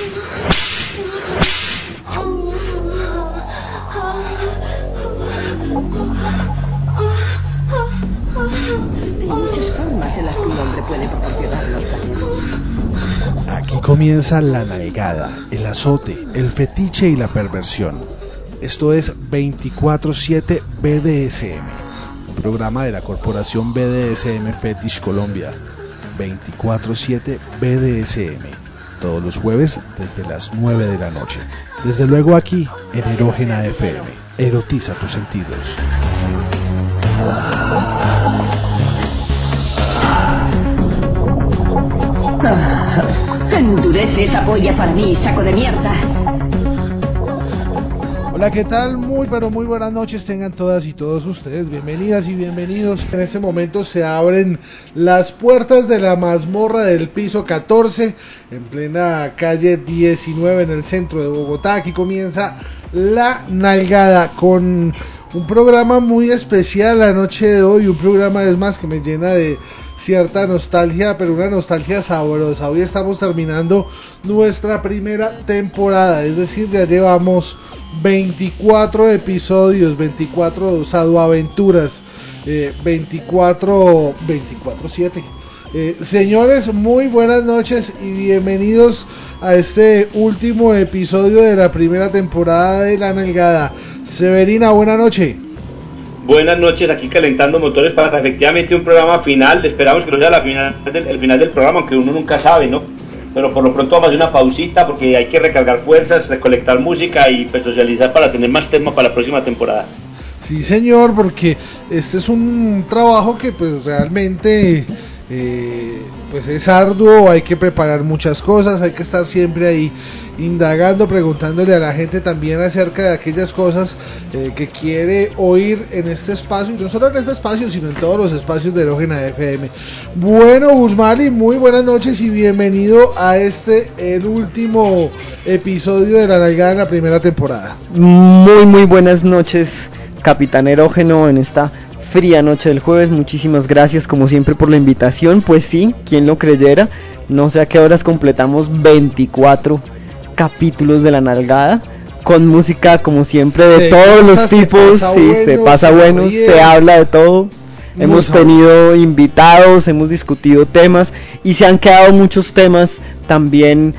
Muchas formas en las que un hombre puede proporcionarnos placer. Aquí comienza la nalgada, el azote, el fetiche y la perversión. Esto es 24/7 BDSM, un programa de la corporación BDSM Fetish Colombia. 24/7 BDSM, todos los jueves desde las 9 de la noche. Desde luego aquí en Erógena FM. Erotiza tus sentidos. Endurece esa polla para mí, saco de mierda. Hola, ¿qué tal? Muy pero muy buenas noches tengan todas y todos ustedes. Bienvenidas y bienvenidos. En este momento se abren las puertas de la mazmorra del piso 14 en plena calle 19 en el centro de Bogotá. Aquí comienza la nalgada con un programa muy especial la noche de hoy. Un programa es más que me llena de cierta nostalgia, pero una nostalgia sabrosa. Hoy estamos terminando nuestra primera temporada, es decir, ya llevamos 24 episodios, 24 sadoaventuras, 24/7. Señores, muy buenas noches y bienvenidos a este último episodio de la primera temporada de La Nalgada. Severina, buena noche. Buenas noches, aquí calentando motores para efectivamente un programa final. Esperamos que no sea el final del programa, aunque uno nunca sabe, ¿no? Pero por lo pronto vamos a hacer una pausita porque hay que recargar fuerzas, recolectar música y pues socializar para tener más temas para la próxima temporada. Sí, señor, porque este es un trabajo que pues realmente pues es arduo, hay que preparar muchas cosas, hay que estar siempre ahí indagando, preguntándole a la gente también acerca de aquellas cosas que quiere oír en este espacio, y no solo en este espacio, sino en todos los espacios de Erógena FM. Bueno, Guzmali, muy buenas noches y bienvenido a el último episodio de La Nalgada en la primera temporada. Muy buenas noches, Capitán Erógeno, en esta fría noche del jueves. Muchísimas gracias como siempre por la invitación. Pues sí, quien lo creyera, no sé a qué horas completamos 24 capítulos de La Nalgada, con música como siempre de todos los tipos. Sí, se pasa bueno, se habla de todo. Hemos tenido invitados, hemos discutido temas y se han quedado muchos temas también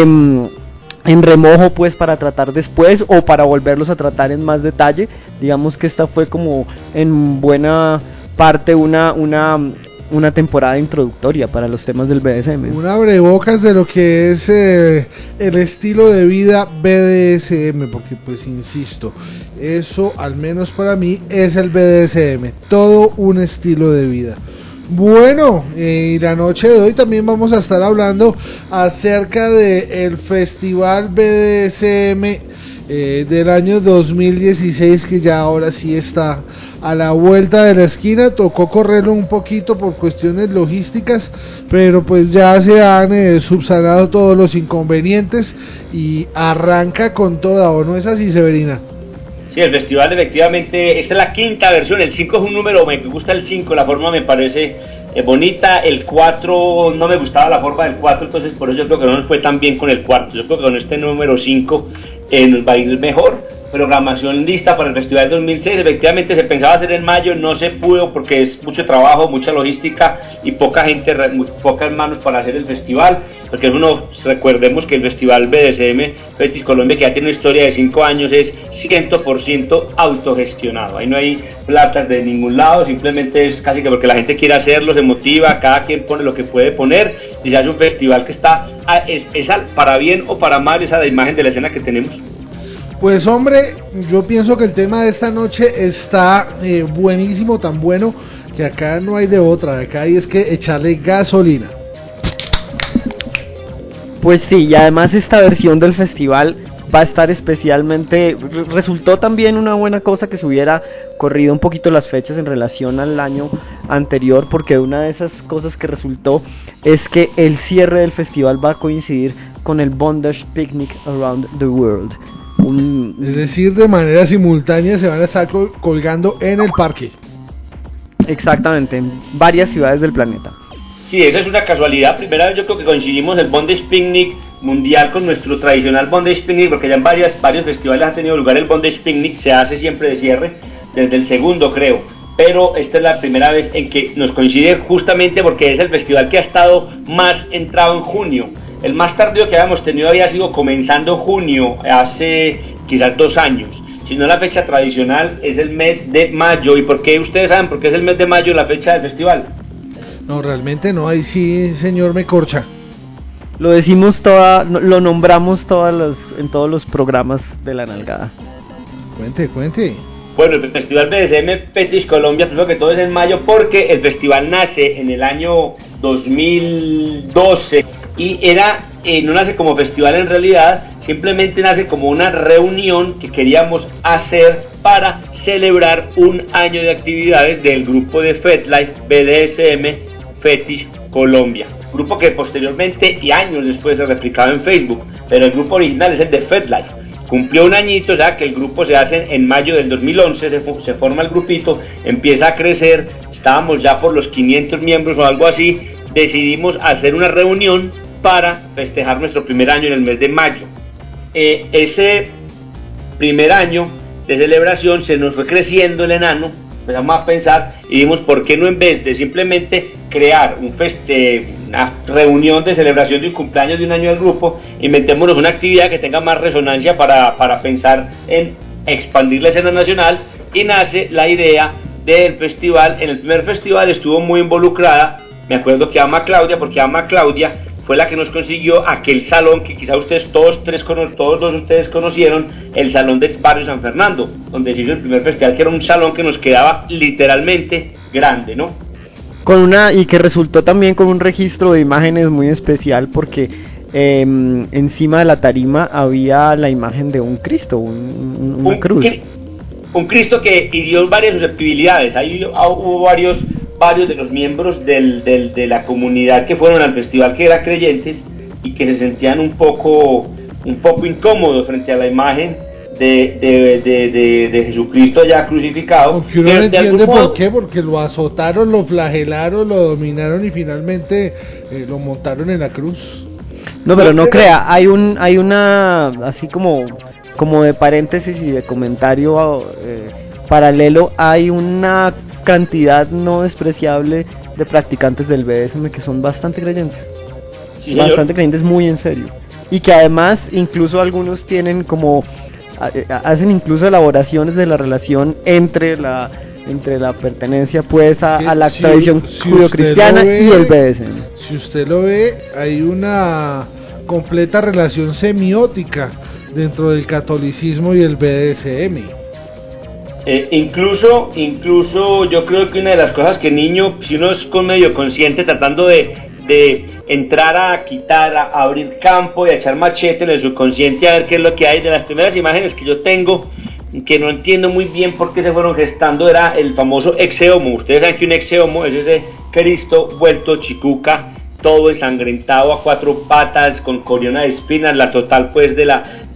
en remojo, pues, para tratar después o para volverlos a tratar en más detalle. Digamos que esta fue como en buena parte una temporada introductoria para los temas del BDSM. Un abrebocas de lo que es el estilo de vida BDSM, porque pues insisto, eso al menos para mí es el BDSM, todo un estilo de vida. Bueno, y la noche de hoy también vamos a estar hablando acerca del festival BDSM del año 2016, que ya ahora sí está a la vuelta de la esquina. Tocó correrlo un poquito por cuestiones logísticas, pero pues ya se han subsanado todos los inconvenientes y arranca con toda, ¿o no es así, Severina? Sí, el festival efectivamente, esta es la quinta versión, el 5 es un número, me gusta el 5, la forma me parece bonita, el 4 no me gustaba la forma del 4, entonces por eso yo creo que no nos fue tan bien con el cuarto. Yo creo que con este número 5 nos va a ir mejor. Programación lista para el festival 2006, efectivamente se pensaba hacer en mayo, no se pudo porque es mucho trabajo, mucha logística y poca gente, pocas manos para hacer el festival, porque recordemos que el festival BDSM Fetish Colombia, que ya tiene una historia de 5 años, es 100% autogestionado. Ahí no hay platas de ningún lado, simplemente es casi que porque la gente quiere hacerlo, se motiva, cada quien pone lo que puede poner y se hace un festival que está para bien o para mal, esa es la imagen de la escena que tenemos. Pues hombre, yo pienso que el tema de esta noche está buenísimo, tan bueno que acá no hay de otra, acá hay es que echarle gasolina. Pues sí, y además esta versión del festival va a estar especialmente, resultó también una buena cosa que se hubiera corrido un poquito las fechas en relación al año anterior, porque una de esas cosas que resultó es que el cierre del festival va a coincidir con el Bondage Picnic Around the World. Es decir, de manera simultánea se van a estar colgando en el parque. Exactamente, en varias ciudades del planeta. Sí, esa es una casualidad. Primera vez yo creo que coincidimos el Bondage Picnic mundial con nuestro tradicional Bondage Picnic, porque ya en varios festivales ha tenido lugar el Bondage Picnic, se hace siempre de cierre, desde el segundo creo, pero esta es la primera vez en que nos coincide justamente porque es el festival que ha estado más entrado en junio. El más tardío que habíamos tenido había sido comenzando junio, hace quizás 2 años. Si no, la fecha tradicional es el mes de mayo. ¿Y por qué ustedes saben por qué es el mes de mayo la fecha del festival? No, realmente no, ahí sí, señor, me corcha. Lo decimos lo nombramos en todos los programas de La Nalgada. Cuente. Bueno, el Festival BDSM Fetish Colombia, primero que todo es en mayo porque el festival nace en el año 2012 y no nace como festival en realidad, simplemente nace como una reunión que queríamos hacer para celebrar un año de actividades del grupo de FetLife BDSM Fetish Colombia, grupo que posteriormente y años después se replicaba en Facebook, pero el grupo original es el de FetLife. Cumplió un añito ya que el grupo se hace en mayo del 2011, se forma el grupito, empieza a crecer, estábamos ya por los 500 miembros o algo así, decidimos hacer una reunión para festejar nuestro primer año en el mes de mayo. Ese primer año de celebración se nos fue creciendo el enano, empezamos a pensar y dijimos, ¿por qué no en vez de simplemente crear una reunión de celebración de un cumpleaños de un año del grupo, inventémonos una actividad que tenga más resonancia para pensar en expandir la escena nacional? Y nace la idea del festival. En el primer festival estuvo muy involucrada, me acuerdo que Ama Claudia, porque Ama Claudia fue la que nos consiguió aquel salón que quizá ustedes todos ustedes conocieron, el salón del barrio San Fernando, donde se hizo el primer festival, que era un salón que nos quedaba literalmente grande, ¿no? Y que resultó también con un registro de imágenes muy especial porque encima de la tarima había la imagen de un Cristo, una cruz. Un Cristo que hirió varias susceptibilidades. Ahí hubo varios de los miembros de la comunidad que fueron al festival que eran creyentes y que se sentían un poco incómodos frente a la imagen de Jesucristo ya crucificado. Aunque uno no entiende por qué, porque lo azotaron, lo flagelaron, lo dominaron y finalmente lo montaron en la cruz. No, pero no crea, hay una, así como de paréntesis y de comentario paralelo, hay una cantidad no despreciable de practicantes del BDSM que son bastante creyentes. Sí, bastante creyentes, muy en serio. Y que además incluso algunos tienen hacen incluso elaboraciones de la relación entre la pertenencia pues a la tradición judio-cristiana y el BDSM. Si usted lo ve, hay una completa relación semiótica dentro del catolicismo y el BDSM. Incluso yo creo que una de las cosas que niño, si uno es medio consciente tratando de entrar a quitar, a abrir campo y a echar machete en el subconsciente a ver qué es lo que hay, de las primeras imágenes que yo tengo, que no entiendo muy bien por qué se fueron gestando, era el famoso ex-homo. Ustedes saben que un ex-homo es ese Cristo vuelto chicuca, todo ensangrentado a 4 patas, con corona de espinas, la total pues de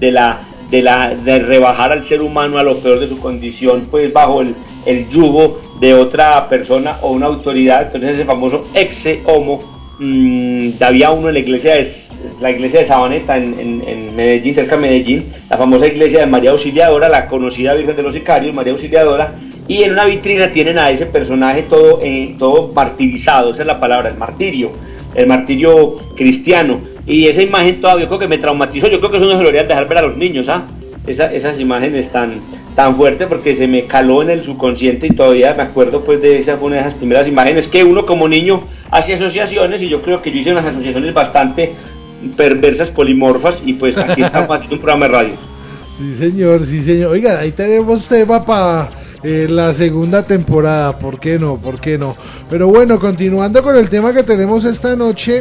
rebajar al ser humano a lo peor de su condición, pues bajo el yugo de otra persona o una autoridad. Entonces ese famoso ex-homo, había uno en la iglesia de Sabaneta en Medellín, cerca de Medellín, la famosa iglesia de María Auxiliadora, la conocida Virgen de los Sicarios, María Auxiliadora, y en una vitrina tienen a ese personaje todo martirizado, esa es la palabra, el martirio cristiano. Y esa imagen todavía, yo creo que me traumatizó, yo creo que eso no se lo deberían dejar ver a los niños, esas imágenes tan fuertes, porque se me caló en el subconsciente y todavía me acuerdo pues de esa, una de esas primeras imágenes que uno como niño hace asociaciones, y yo creo que yo hice unas asociaciones bastante perversas, polimorfas, y pues aquí estamos haciendo un programa de radio. Sí señor, oiga, ahí tenemos tema para la segunda temporada, ¿por qué no? Pero bueno, continuando con el tema que tenemos esta noche,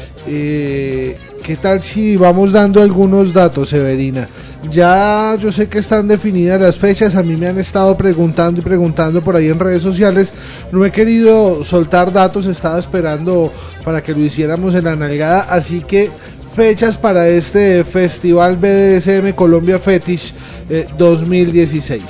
¿qué tal si vamos dando algunos datos, Severina? Ya yo sé que están definidas las fechas, a mí me han estado preguntando por ahí en redes sociales, no he querido soltar datos, estaba esperando para que lo hiciéramos en la nalgada, así que fechas para este Festival BDSM Colombia Fetish 2016.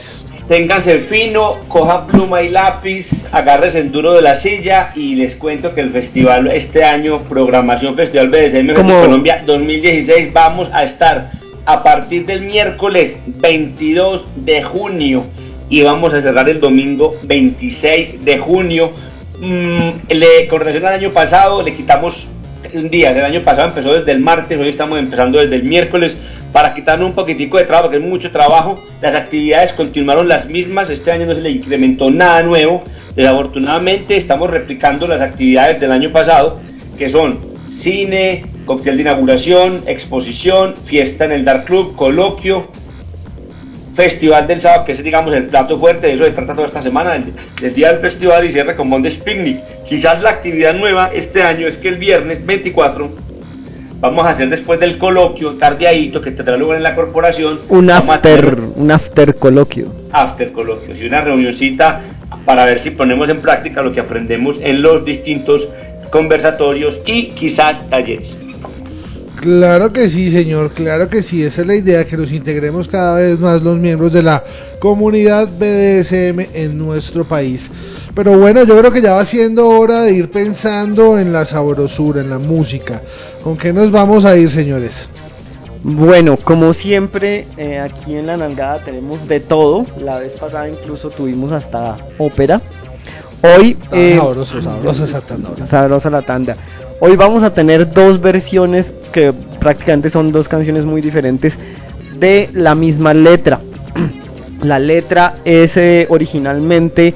ténganse fino, cojan pluma y lápiz, agárrense duro de la silla y les cuento que el festival este año, programación Festival BDSM Colombia 2016, vamos a estar a partir del miércoles 22 de junio y vamos a cerrar el domingo 26 de junio. Con relación al año pasado, le quitamos un día. El año pasado empezó desde el martes, hoy estamos empezando desde el miércoles para quitarnos un poquitico de trabajo, porque es mucho trabajo. Las actividades continuaron las mismas, este año no se le incrementó nada nuevo. Desafortunadamente estamos replicando las actividades del año pasado, que son cine, cóctel de inauguración, exposición, fiesta en el Dark Club, coloquio, festival del sábado, que es, digamos, el plato fuerte. De eso se trata toda esta semana, el día del festival, y cierre con Mondes Picnic. Quizás la actividad nueva este año es que el viernes 24 vamos a hacer, después del coloquio, tardeadito, que tendrá lugar en la corporación, un after coloquio. After coloquio, y una reunioncita para ver si ponemos en práctica lo que aprendemos en los distintos conversatorios y quizás talleres. Claro que sí, señor, claro que sí, esa es la idea, que nos integremos cada vez más los miembros de la comunidad BDSM en nuestro país. Pero bueno, yo creo que ya va siendo hora de ir pensando en la sabrosura, en la música. ¿Con qué nos vamos a ir, señores? Bueno, como siempre, aquí en La Nalgada tenemos de todo. La vez pasada incluso tuvimos hasta ópera. Hoy sabrosa la tanda. Hoy vamos a tener dos versiones que prácticamente son dos canciones muy diferentes de la misma letra. La letra es originalmente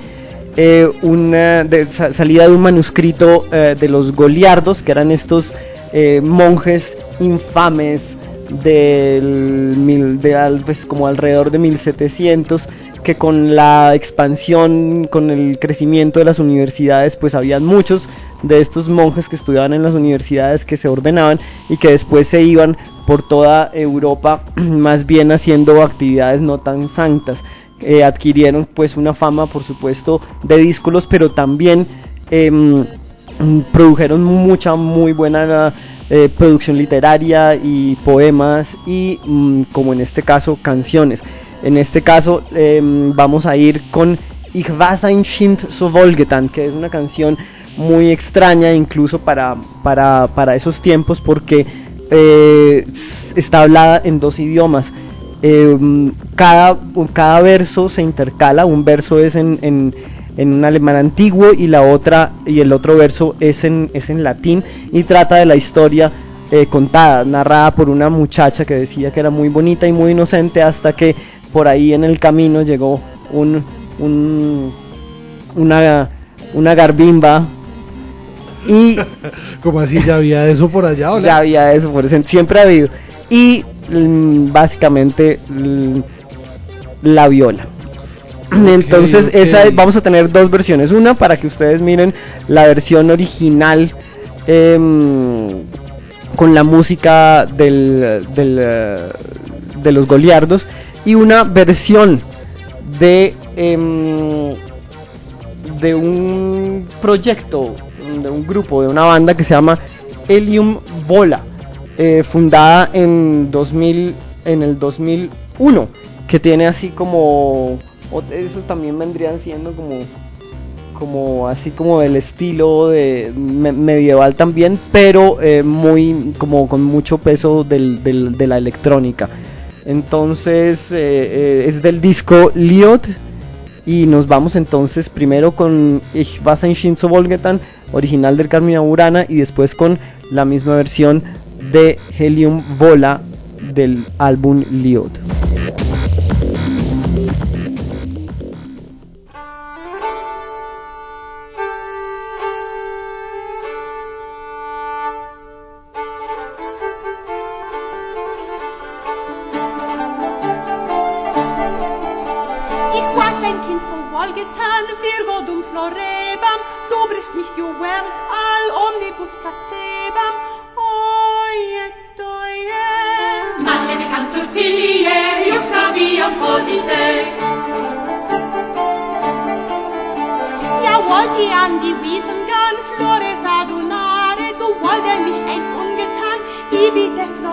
salida de un manuscrito de los Goliardos, que eran estos monjes infames pues como alrededor de 1700, que con la expansión, con el crecimiento de las universidades, pues habían muchos de estos monjes que estudiaban en las universidades, que se ordenaban y que después se iban por toda Europa, más bien haciendo actividades no tan santas. Adquirieron pues una fama, por supuesto, de díscolos, pero también produjeron mucha muy buena producción literaria y poemas y como en este caso canciones. En este caso vamos a ir con Ich weiß ein Kind so wohlgetan, que es una canción muy extraña incluso para esos tiempos, porque está hablada en dos idiomas. Cada verso se intercala, un verso es en un alemán antiguo y el otro verso es en latín, y trata de la historia contada, narrada por una muchacha que decía que era muy bonita y muy inocente, hasta que por ahí en el camino llegó una garbimba. Y ¿cómo así? ¿Ya había eso por allá? ¿Hola? Ya había eso, siempre ha habido. Y básicamente la viola. Entonces okay. Vamos a tener dos versiones, una para que ustedes miren la versión original con la música de los Goliardos, y una versión de un proyecto, de un grupo, de una banda que se llama Helium Bola, fundada en el 2001, que tiene así como, eso también vendrían siendo como así como del estilo de medieval también, pero muy como con mucho peso de la electrónica. Entonces es del disco Liot, y nos vamos entonces primero con Ich weiß ein Kind so wohlgetan, original del Carmina Burana, y después con la misma versión de Helium Bola del álbum Liot.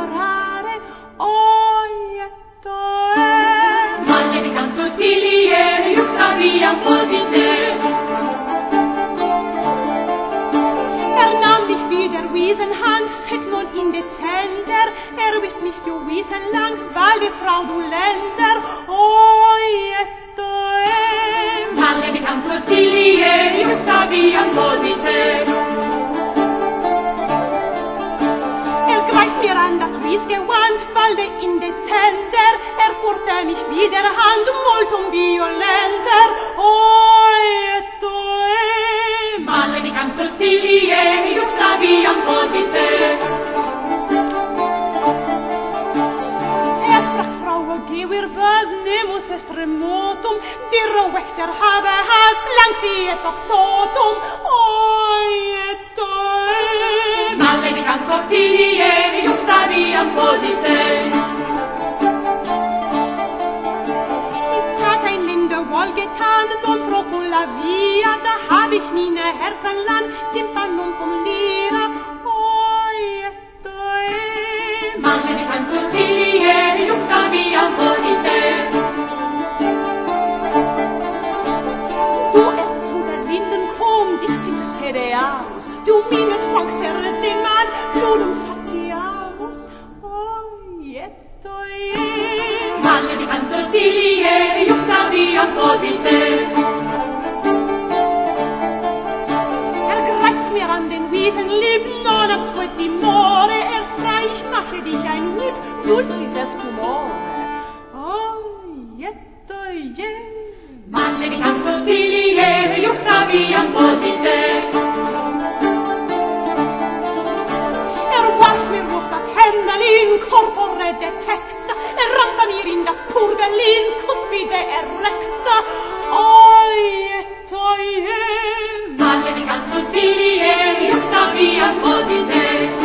Male di canto tilie lässt mich du wiesen lang, weil die Frau du Länder, oiettoe. Male di cantortiglie, io stavi amposite. Greift mir an das Wiesgewand, falde in Dezenter, fuhrte mich wieder Hand molto violenter, oiettoe. Male di cantortiglie, io stavi amposite. Geh wir bas nemus est remotum, dirro wechter habe hast, lang sie et doch totum, oiettoe. Male di cantortiglie, io stavi amposite. Ist hat ein Linde wohl getan, non procula via, da hab ich mine Herzenland, Timpanum cum lira, oiettoe. Male di cantortiglie, io stavi amposite. Du zu der Linden komm, dixit sereamus, du mine foxer de man, ludum faciamus, oiettoe. Male di cantortiglie, io stavi amposite. Ergreif mir an den Wiesenlieb, non absquet dimore, ich mache dich ein Hüt, dulcis es humore. Oiettoe. Male di cantortiglie, io stavi amposite. Warf mir durch das Händalin, corpore detecta, rampa mir in das Purgelin, cuspide erecta. Oiettoe. Male di cantortiglie, io stavi amposite.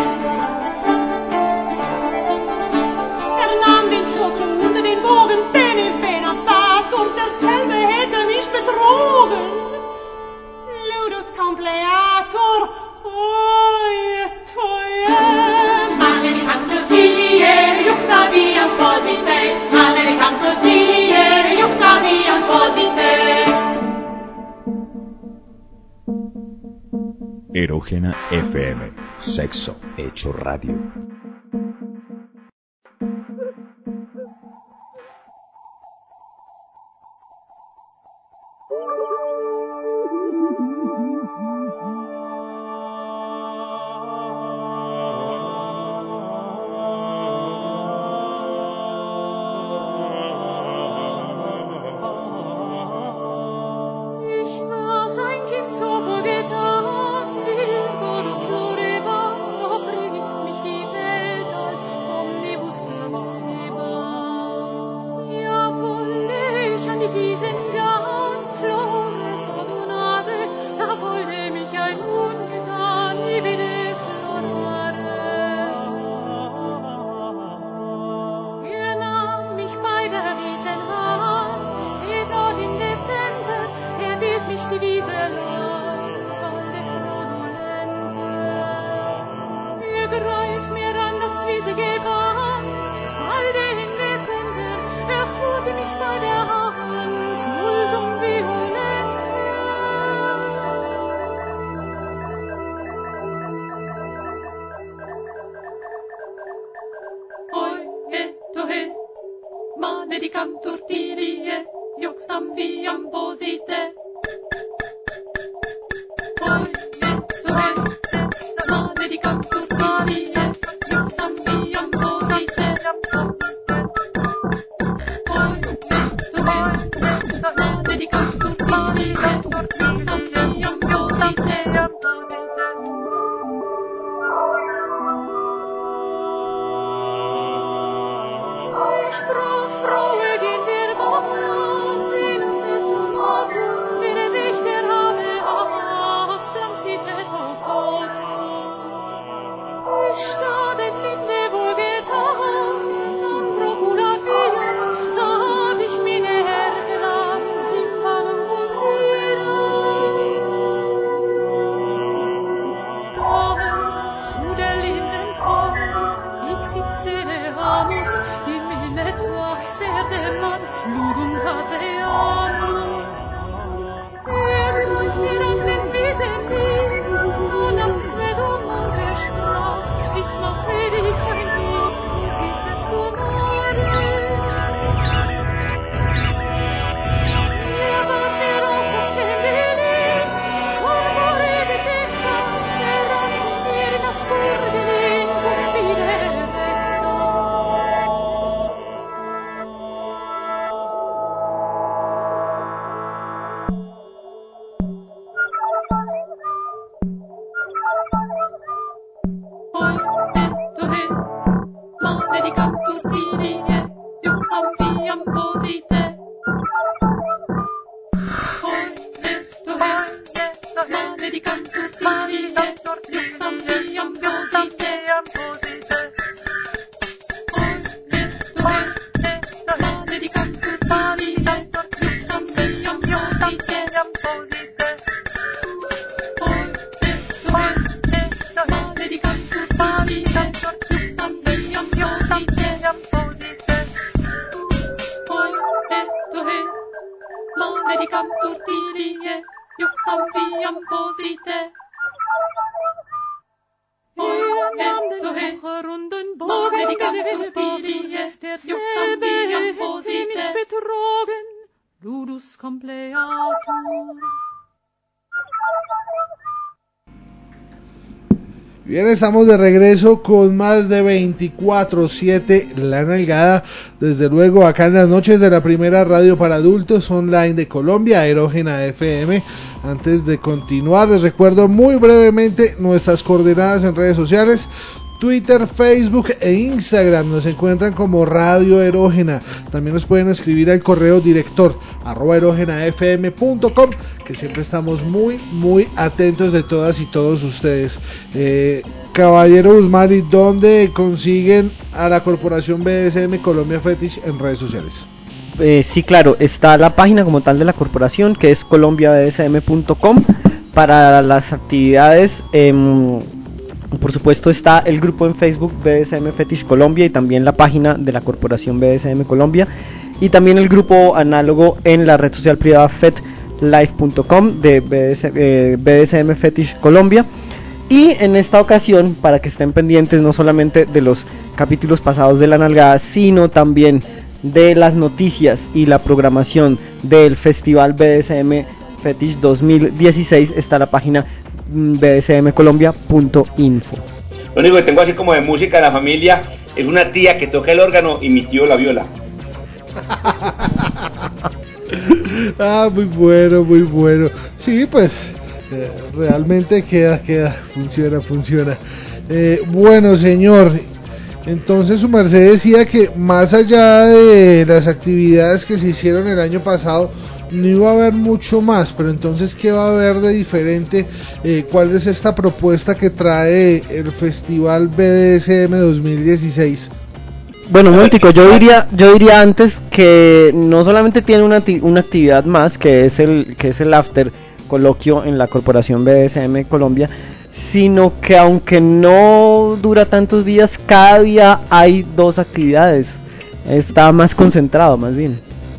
Unter den Wogen bene vena batur, derselbe hätte mich betrogen. Ludus compleatur, oiettoe. Male di cantortiglie, io stavi amposite. Male di cantortiglie, io stavi amposite. Erógena FM. Sexo hecho radio. Maledecantur Kyrie, juxam fiam posite. Maledecantur Kyrie, juxam fiam posite. Maledecantur Kyrie, juxam fiam posite. Maledecantur Kyrie, juxam fiam posite. Maledecantur Kyrie, juxam fiam posite. Runden Maledecantur Kyrie, juxam fiam posite. Betrogen, ludus compleatur. Bien, estamos de regreso con más de 24/7 La Nalgada, desde luego acá en las noches de la primera radio para adultos online de Colombia, Erógena FM. Antes de continuar, les recuerdo muy brevemente nuestras coordenadas en redes sociales. Twitter, Facebook e Instagram nos encuentran como Radio Erógena. También nos pueden escribir al correo director @erogenafm.com, que siempre estamos muy atentos de todas y todos ustedes. Caballero Usmari, ¿dónde consiguen a la corporación BDSM Colombia Fetish en redes sociales? Sí, claro, está la página como tal de la corporación, que es colombiabdsm.com. Para las actividades, por supuesto está el grupo en Facebook BDSM Fetish Colombia y también la página de la corporación BDSM Colombia, y también el grupo análogo en la red social privada fetlife.com de BDSM Fetish Colombia. Y en esta ocasión, para que estén pendientes no solamente de los capítulos pasados de La Nalgada, sino también de las noticias y la programación del Festival BDSM Fetish 2016, está la página bdsmcolombia.info. Lo único que tengo así como de música en la familia es una tía que toca el órgano y mi tío la viola. Muy bueno. Sí, pues realmente queda, funciona. Bueno, señor, entonces su merced decía que más allá de las actividades que se hicieron el año pasado, no iba a haber mucho más, pero entonces ¿qué va a haber de diferente? ¿Cuál es esta propuesta que trae el Festival BDSM 2016? Bueno, un momentico, yo diría antes que no solamente tiene una actividad más, que es el after coloquio en la corporación BDSM Colombia, sino que aunque no dura tantos días, cada día hay 2 actividades. Está más concentrado, más bien.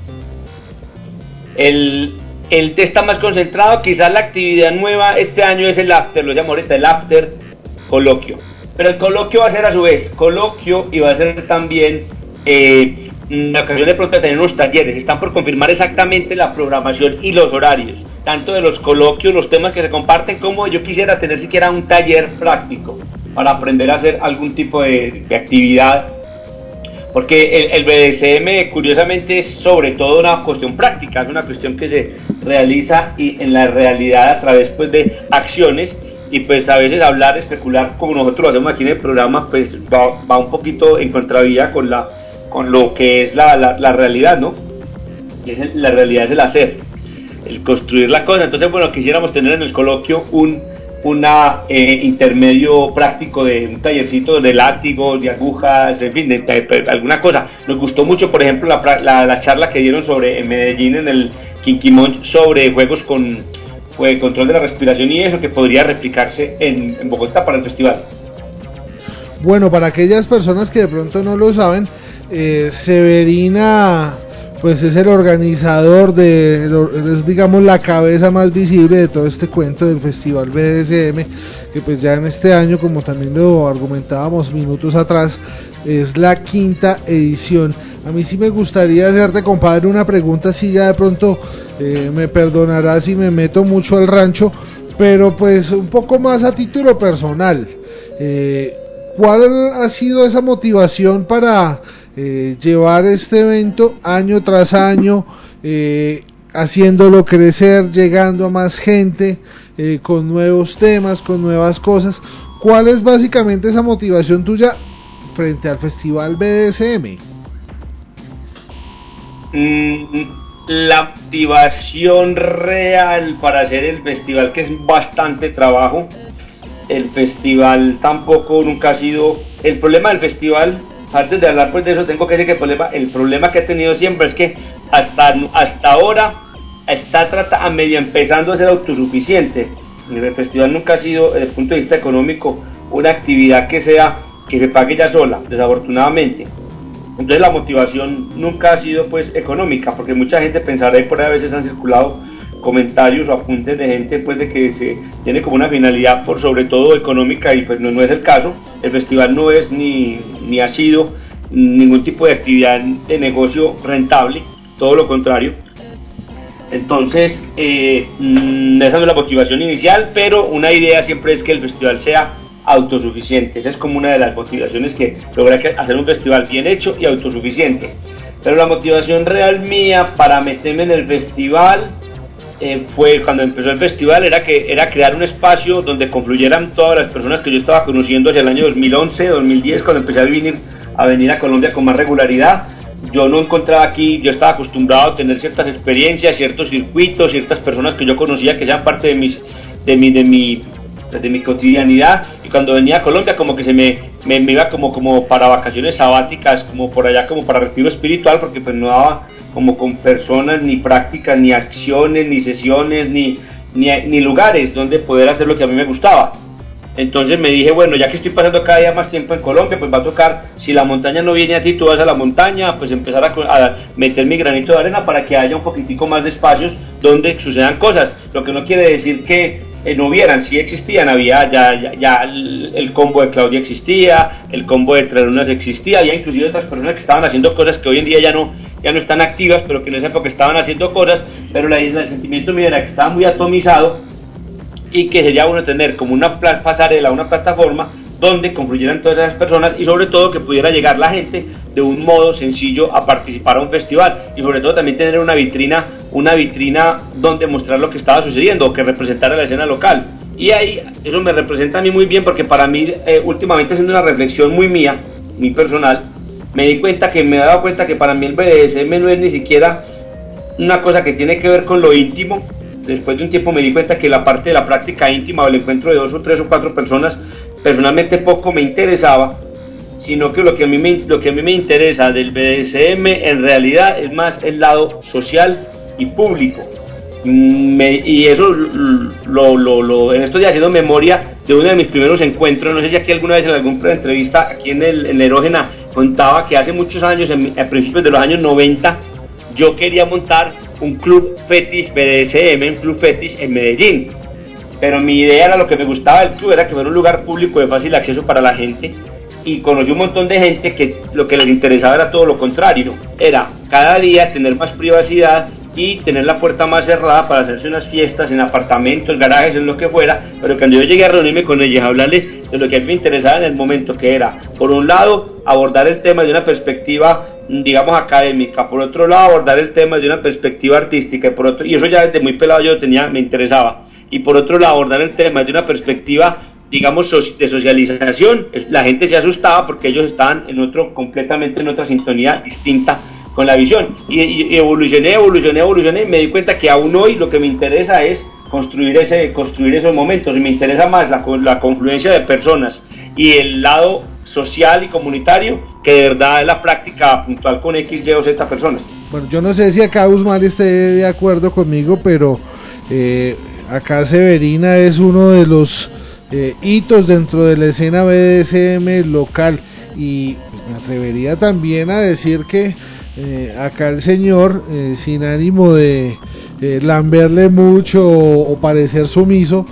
El té está más concentrado. Quizás la actividad nueva este año es el after, lo llamo ahorita el after coloquio, pero el coloquio va a ser a su vez coloquio y va a ser también la ocasión de pronto de tener unos talleres. Están por confirmar exactamente la programación y los horarios, tanto de los coloquios, los temas que se comparten, como yo quisiera tener siquiera un taller práctico para aprender a hacer algún tipo de actividad. Porque el BDSM curiosamente es sobre todo una cuestión práctica, es una cuestión que se realiza y en la realidad a través pues de acciones, y pues a veces hablar, especular como nosotros lo hacemos aquí en el programa pues va un poquito en contravía con lo que es la realidad, ¿no? La realidad es el hacer, el construir la cosa. Entonces bueno, quisiéramos tener en el coloquio un intermedio práctico de un tallercito de látigos, de agujas, en fin, de alguna cosa. Nos gustó mucho, por ejemplo, la charla que dieron en Medellín, en el Kinky Munch, sobre juegos con control de la respiración, y eso que podría replicarse en Bogotá para el festival. Bueno, para aquellas personas que de pronto no lo saben, Severina pues es el organizador, es digamos la cabeza más visible de todo este cuento del Festival BDSM, que pues ya en este año, como también lo argumentábamos minutos atrás, es la 5ª edición. A mí sí me gustaría hacerte, compadre, una pregunta, si ya de pronto me perdonarás si me meto mucho al rancho, pero pues un poco más a título personal. ¿Cuál ha sido esa motivación para llevar este evento año tras año, haciéndolo crecer, llegando a más gente, con nuevos temas, con nuevas cosas? ¿Cuál es básicamente esa motivación tuya frente al festival BDSM? La motivación real para hacer el festival, que es bastante trabajo. El festival tampoco nunca ha sido el problema del festival. Antes de hablar pues de eso, tengo que decir que el problema que he tenido siempre es que hasta ahora está a medio empezando a ser autosuficiente. El festival nunca ha sido, desde el punto de vista económico, una actividad que se pague ya sola, desafortunadamente. Entonces la motivación nunca ha sido pues económica, porque mucha gente pensará, y por ahí a veces han circulado comentarios o apuntes de gente pues de que se tiene como una finalidad por sobre todo económica, y pues no es el caso. El festival no es ni ha sido ningún tipo de actividad de negocio rentable, todo lo contrario. Entonces esa no es la motivación inicial, pero una idea siempre es que el festival sea autosuficiente. Esa es como una de las motivaciones, que logra hacer un festival bien hecho y autosuficiente. Pero la motivación real mía para meterme en el festival fue cuando empezó el festival, era crear un espacio donde confluyeran todas las personas que yo estaba conociendo hacia el año 2011, 2010, cuando empecé a venir a Colombia con más regularidad. Yo no encontraba aquí, yo estaba acostumbrado a tener ciertas experiencias, ciertos circuitos, ciertas personas que yo conocía que sean parte de mi cotidianidad, y cuando venía a Colombia como que me iba como para vacaciones sabáticas, como por allá, como para retiro espiritual, porque pues no daba como con personas, ni prácticas, ni acciones, ni sesiones, ni lugares donde poder hacer lo que a mí me gustaba. Entonces me dije, bueno, ya que estoy pasando cada día más tiempo en Colombia, pues va a tocar, si la montaña no viene a ti, tú vas a la montaña, pues empezar a meter mi granito de arena para que haya un poquitico más de espacios donde sucedan cosas. Lo que no quiere decir que no hubieran, sí existían, había ya el combo de Claudia existía, el combo de Tres Lunas existía, había inclusive otras personas que estaban haciendo cosas que hoy en día ya no están activas, pero que en esa época estaban haciendo cosas, pero el sentimiento mío era que estaba muy atomizado, y que sería bueno tener como una pasarela, una plataforma donde confluyeran todas esas personas, y sobre todo que pudiera llegar la gente de un modo sencillo a participar a un festival, y sobre todo también tener una vitrina donde mostrar lo que estaba sucediendo, o que representara la escena local. Y ahí eso me representa a mí muy bien, porque para mí últimamente, haciendo una reflexión muy mía, muy personal, me he dado cuenta que para mí el BDSM no es ni siquiera una cosa que tiene que ver con lo íntimo. Después de un tiempo me di cuenta que la parte de la práctica íntima o el encuentro de 2 o 3 o 4 personas personalmente poco me interesaba, sino que lo que a mí me interesa del BDSM en realidad es más el lado social y público. Y eso en estos días, haciendo memoria de uno de mis primeros encuentros, no sé si aquí alguna vez en alguna entrevista aquí en Erógena contaba que hace muchos años, a principios de los años 90, yo quería montar un club fetish BDSM, un club fetish en Medellín, pero mi idea era, lo que me gustaba del club era que fuera un lugar público de fácil acceso para la gente, y conocí un montón de gente que lo que les interesaba era todo lo contrario, era cada día tener más privacidad y tener la puerta más cerrada para hacerse unas fiestas en apartamentos, garajes, en lo que fuera. Pero cuando yo llegué a reunirme con ellos, a hablarles de lo que a mí me interesaba en el momento, que era, por un lado, abordar el tema de una perspectiva, digamos, académica, por otro lado, abordar el tema de una perspectiva artística, y eso ya desde muy pelado me interesaba, y por otro lado, abordar el tema de una perspectiva, digamos, de socialización. La gente se asustaba porque ellos estaban completamente en otra sintonía distinta con la visión, y evolucioné, y me di cuenta que aún hoy lo que me interesa es construir esos momentos, y me interesa más la confluencia de personas y el lado social y comunitario, que de verdad es la práctica puntual con X, Y o Z personas. Bueno, yo no sé si acá Usman esté de acuerdo conmigo, pero acá Severina es uno de los hitos dentro de la escena BDSM local, y me atrevería también a decir que acá el señor, sin ánimo de lamberle mucho o parecer sumiso,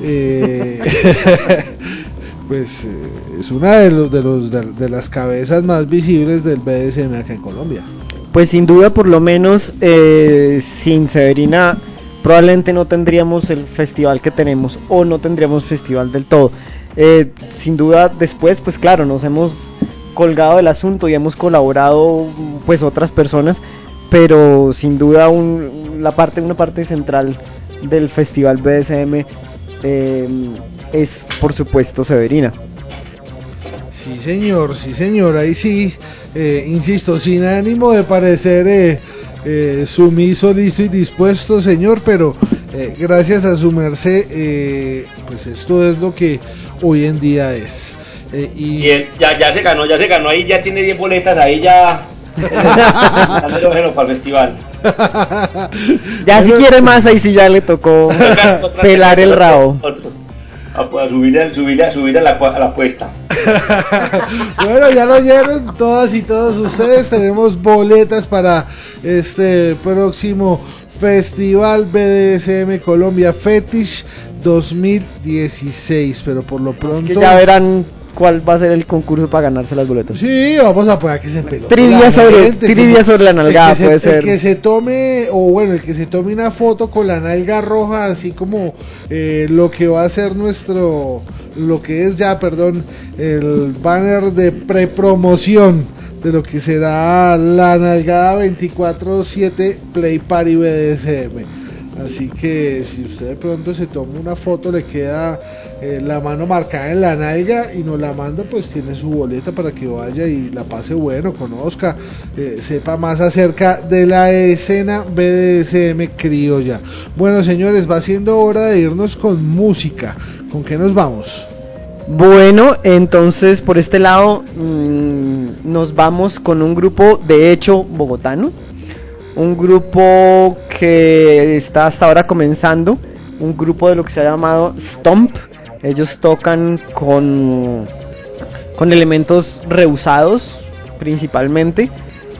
pues es una de las cabezas más visibles del BDSM acá en Colombia. Pues sin duda, por lo menos sin Severina probablemente no tendríamos el festival que tenemos, o no tendríamos festival del todo. Sin duda después, pues claro, nos hemos colgado del asunto y hemos colaborado pues otras personas, pero sin duda una parte central del festival BDSM es por supuesto Severina. Sí señor, ahí sí, insisto, sin ánimo de parecer sumiso, listo y dispuesto, señor, pero gracias a su merced, pues esto es lo que hoy en día es. Y él ya se ganó ahí, ya tiene 10 boletas, ahí ya para el festival. Ya si quiere más, ahí sí ya le tocó pelar el rabo. A subir a la apuesta. Bueno, ya lo oyeron todas y todos ustedes. Tenemos boletas para este próximo Festival BDSM Colombia Fetish 2016. Pero por lo pronto, es que ya verán cuál va a ser el concurso para ganarse las boletas. Sí, vamos a poner que se peló. Trivia sobre la nalgada puede ser. El que se tome, el que se tome una foto con la nalga roja, así como lo que va a ser el banner de prepromoción de lo que será la nalgada 24/7 Play Party BDSM. Así que si usted de pronto se toma una foto, le queda la mano marcada en la nalga y nos la manda, pues tiene su boleta para que vaya y la pase bueno, conozca, sepa más acerca de la escena BDSM criolla. Bueno, señores, va siendo hora de irnos con música. ¿Con qué nos vamos? Bueno, entonces por este lado nos vamos con un grupo de hecho bogotano, un grupo que está hasta ahora comenzando, un grupo de lo que se ha llamado Stomp. Ellos tocan con elementos reusados principalmente,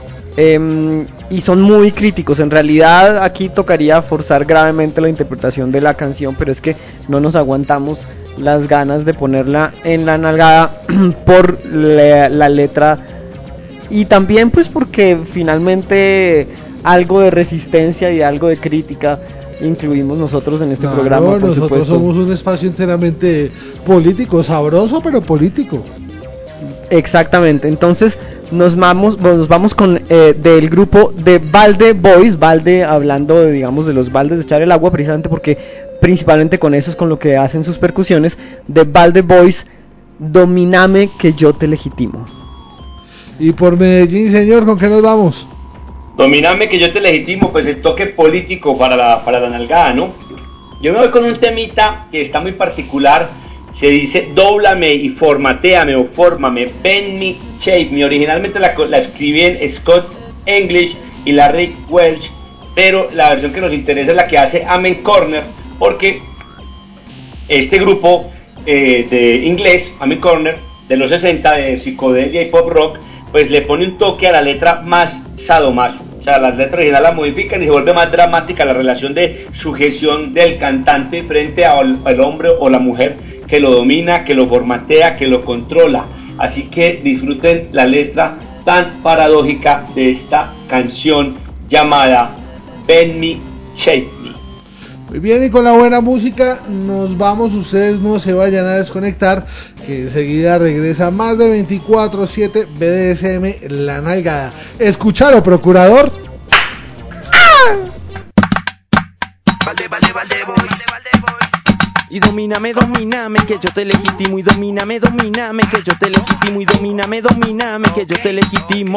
y son muy críticos. En realidad aquí tocaría forzar gravemente la interpretación de la canción, pero es que no nos aguantamos las ganas de ponerla en la nalgada por la letra, y también pues porque finalmente algo de resistencia y algo de crítica incluimos nosotros en este programa, por nosotros supuesto. Somos un espacio enteramente político, sabroso pero político. Exactamente, entonces nos vamos con del grupo de Balde Boys, Balde hablando de, digamos, de los baldes de echar el agua, precisamente porque principalmente con eso es con lo que hacen sus percusiones, de Balde Boys, Dominame que yo te legitimo. Y por Medellín, señor, ¿con qué nos vamos? Dominame que yo te legitimo, pues el toque político para la nalgada, ¿no? Yo me voy con un temita que está muy particular, se dice dóblame y formateame o fórmame, bend me, shape me. Originalmente la escribí en Scott English y la Rick Welch, pero la versión que nos interesa es la que hace Amen Corner, porque este grupo de inglés, Amen Corner, de los 60, de psicodelia y pop rock, pues le pone un toque a la letra más sadomaso. O sea, la letra original la modifican y se vuelve más dramática la relación de sujeción del cantante frente al hombre o la mujer que lo domina, que lo formatea, que lo controla. Así que disfruten la letra tan paradójica de esta canción llamada Bend Me, Shape Me. Muy bien, y con la buena música nos vamos. Ustedes no se vayan a desconectar, que enseguida regresa más de 24/7 BDSM La Nalgada. ¿Escucharon, procurador? Valde, boys. Y domíname que yo te legitimo. Y domíname que yo te legitimo. Y domíname que yo te legitimo.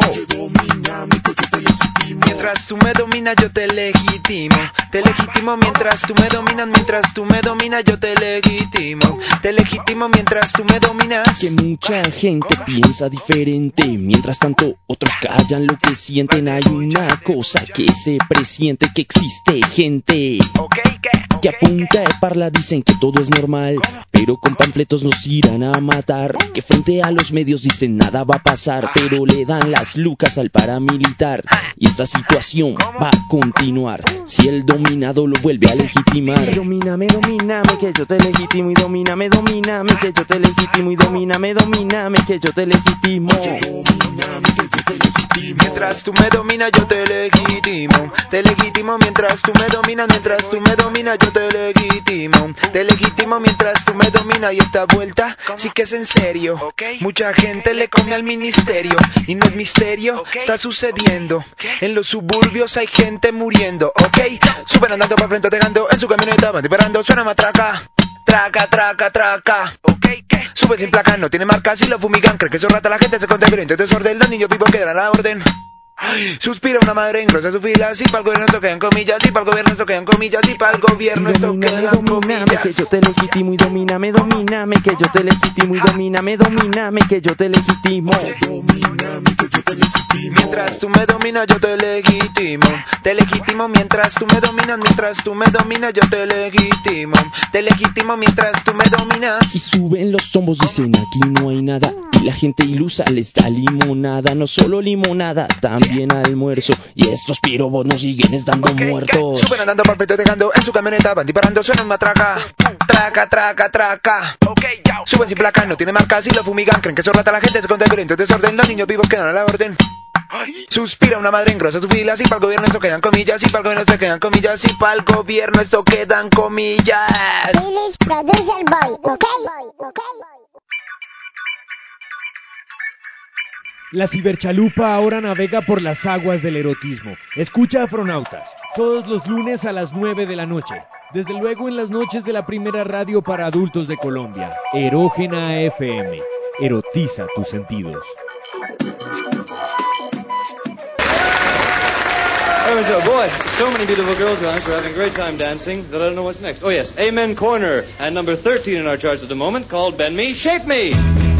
Mientras tú me dominas yo te legitimo. Te legitimo mientras tú me dominas. Mientras tú me dominas yo te legitimo. Te legitimo mientras tú me dominas. Que mucha gente piensa diferente. Mientras tanto otros callan lo que sienten. Hay una cosa que se presiente, que existe gente que a punta de parla dicen que todo es normal, pero con panfletos nos irán a matar. Que frente a los medios dicen nada va a pasar, pero le dan las lucas al paramilitar. Y esta situación va a continuar si el dominado lo vuelve a legitimar. Y domíname que yo te legitimo. Y domíname que yo te legitimo. Y domíname que yo te legitimo. Mientras tú me dominas yo te legitimo. Te legitimo mientras tú me dominas. Mientras tú me dominas yo te legitimo. Te legitimo mientras tú me dominas. Y esta vuelta sí que es en serio. Mucha gente le come al ministerio y no es misterio, está sucediendo. En los suburbios hay gente muriendo, ok. Suben andando para frente, dejando en su camioneta, van disparando, suena matraca. Traca, traca, traca, ok. Sube sin placa, no tiene marcas y lo fumigan. Cree que eso rata la gente se contagia. Entonces desorden, los niños vivos quedan a la orden. Suspira una madre, engrosa su fila. Si para el gobierno esto quedan comillas, si para el gobierno esto quedan comillas, si para el gobierno esto quedan comillas. Que yo te legitimo y domíname, domíname, que yo te legitimo y domíname, domíname, que yo te legitimo. Mientras tú me dominas yo te legitimo mientras tú me dominas, mientras tú me dominas yo te legitimo mientras tú me dominas. Y suben los tombos, dicen aquí no hay nada, y la gente ilusa les da limonada, no solo limonada, también almuerzo, y estos pirobos nos siguen estando muertos. Suben andando por peto dejando en su camioneta, van disparando, suena un matraca, traca, traca, traca. Suben sin placa, no tiene marcas y lo fumigan, creen que eso rata la gente se contagia, entonces desorden, los niños vivos quedan a la orden. Suspira una madre, engrosa su fila, si para el gobierno esto quedan comillas, si para el gobierno esto quedan comillas, si para el gobierno esto quedan comillas. Billy's Producer Boy, ¿ok? La ciberchalupa ahora navega por las aguas del erotismo. Escucha Afronautas, todos los lunes a las 9 de la noche. Desde luego en las noches de la primera radio para adultos de Colombia, Erógena FM. Erotiza tus sentidos. Oh, so boy, so many beautiful girls around, we're having a great time dancing that I don't know what's next. Oh yes, Amen Corner, and number 13 in our charts at the moment, called Bend Me, Shape Me.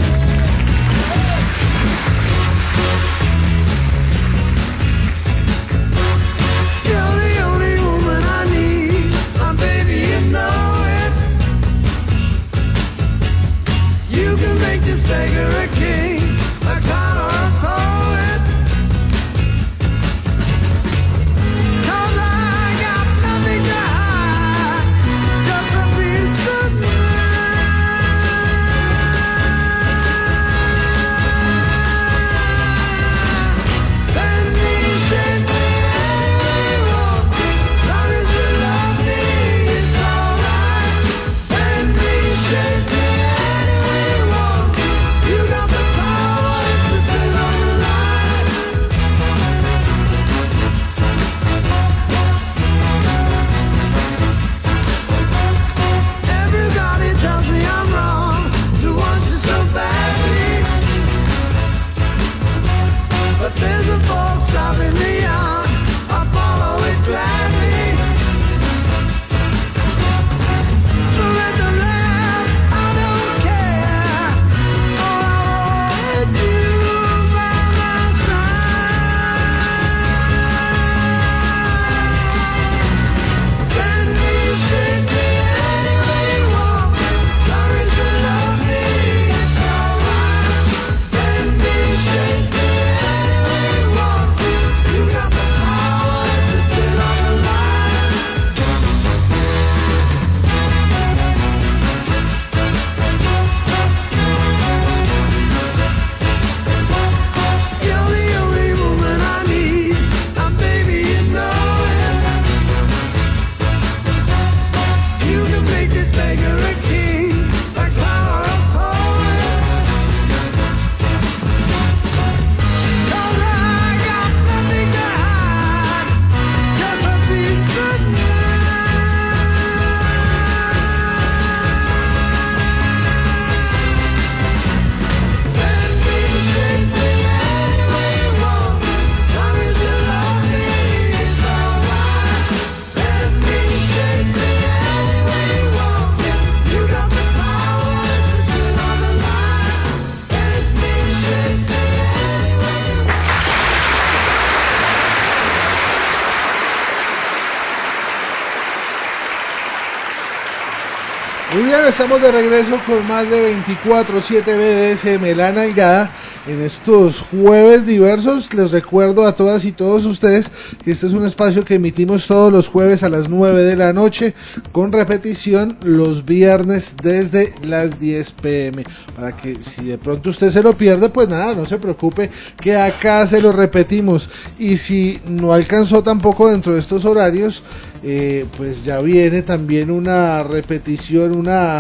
Muy bien, estamos de regreso con más de 24/7 BDSM, la nalgada, en estos jueves diversos. Les recuerdo a todas y todos ustedes que este es un espacio que emitimos todos los jueves a las 9 de la noche, con repetición los viernes desde las 10 p.m. Para que si de pronto usted se lo pierde, pues nada, no se preocupe, que acá se lo repetimos. Y si no alcanzó tampoco dentro de estos horarios, pues ya viene también una repetición, una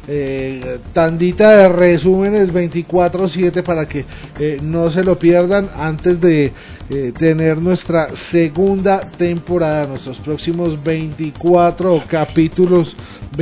tandita de resúmenes 24/7 para que no se lo pierdan antes de tener nuestra segunda temporada, nuestros próximos 24 capítulos,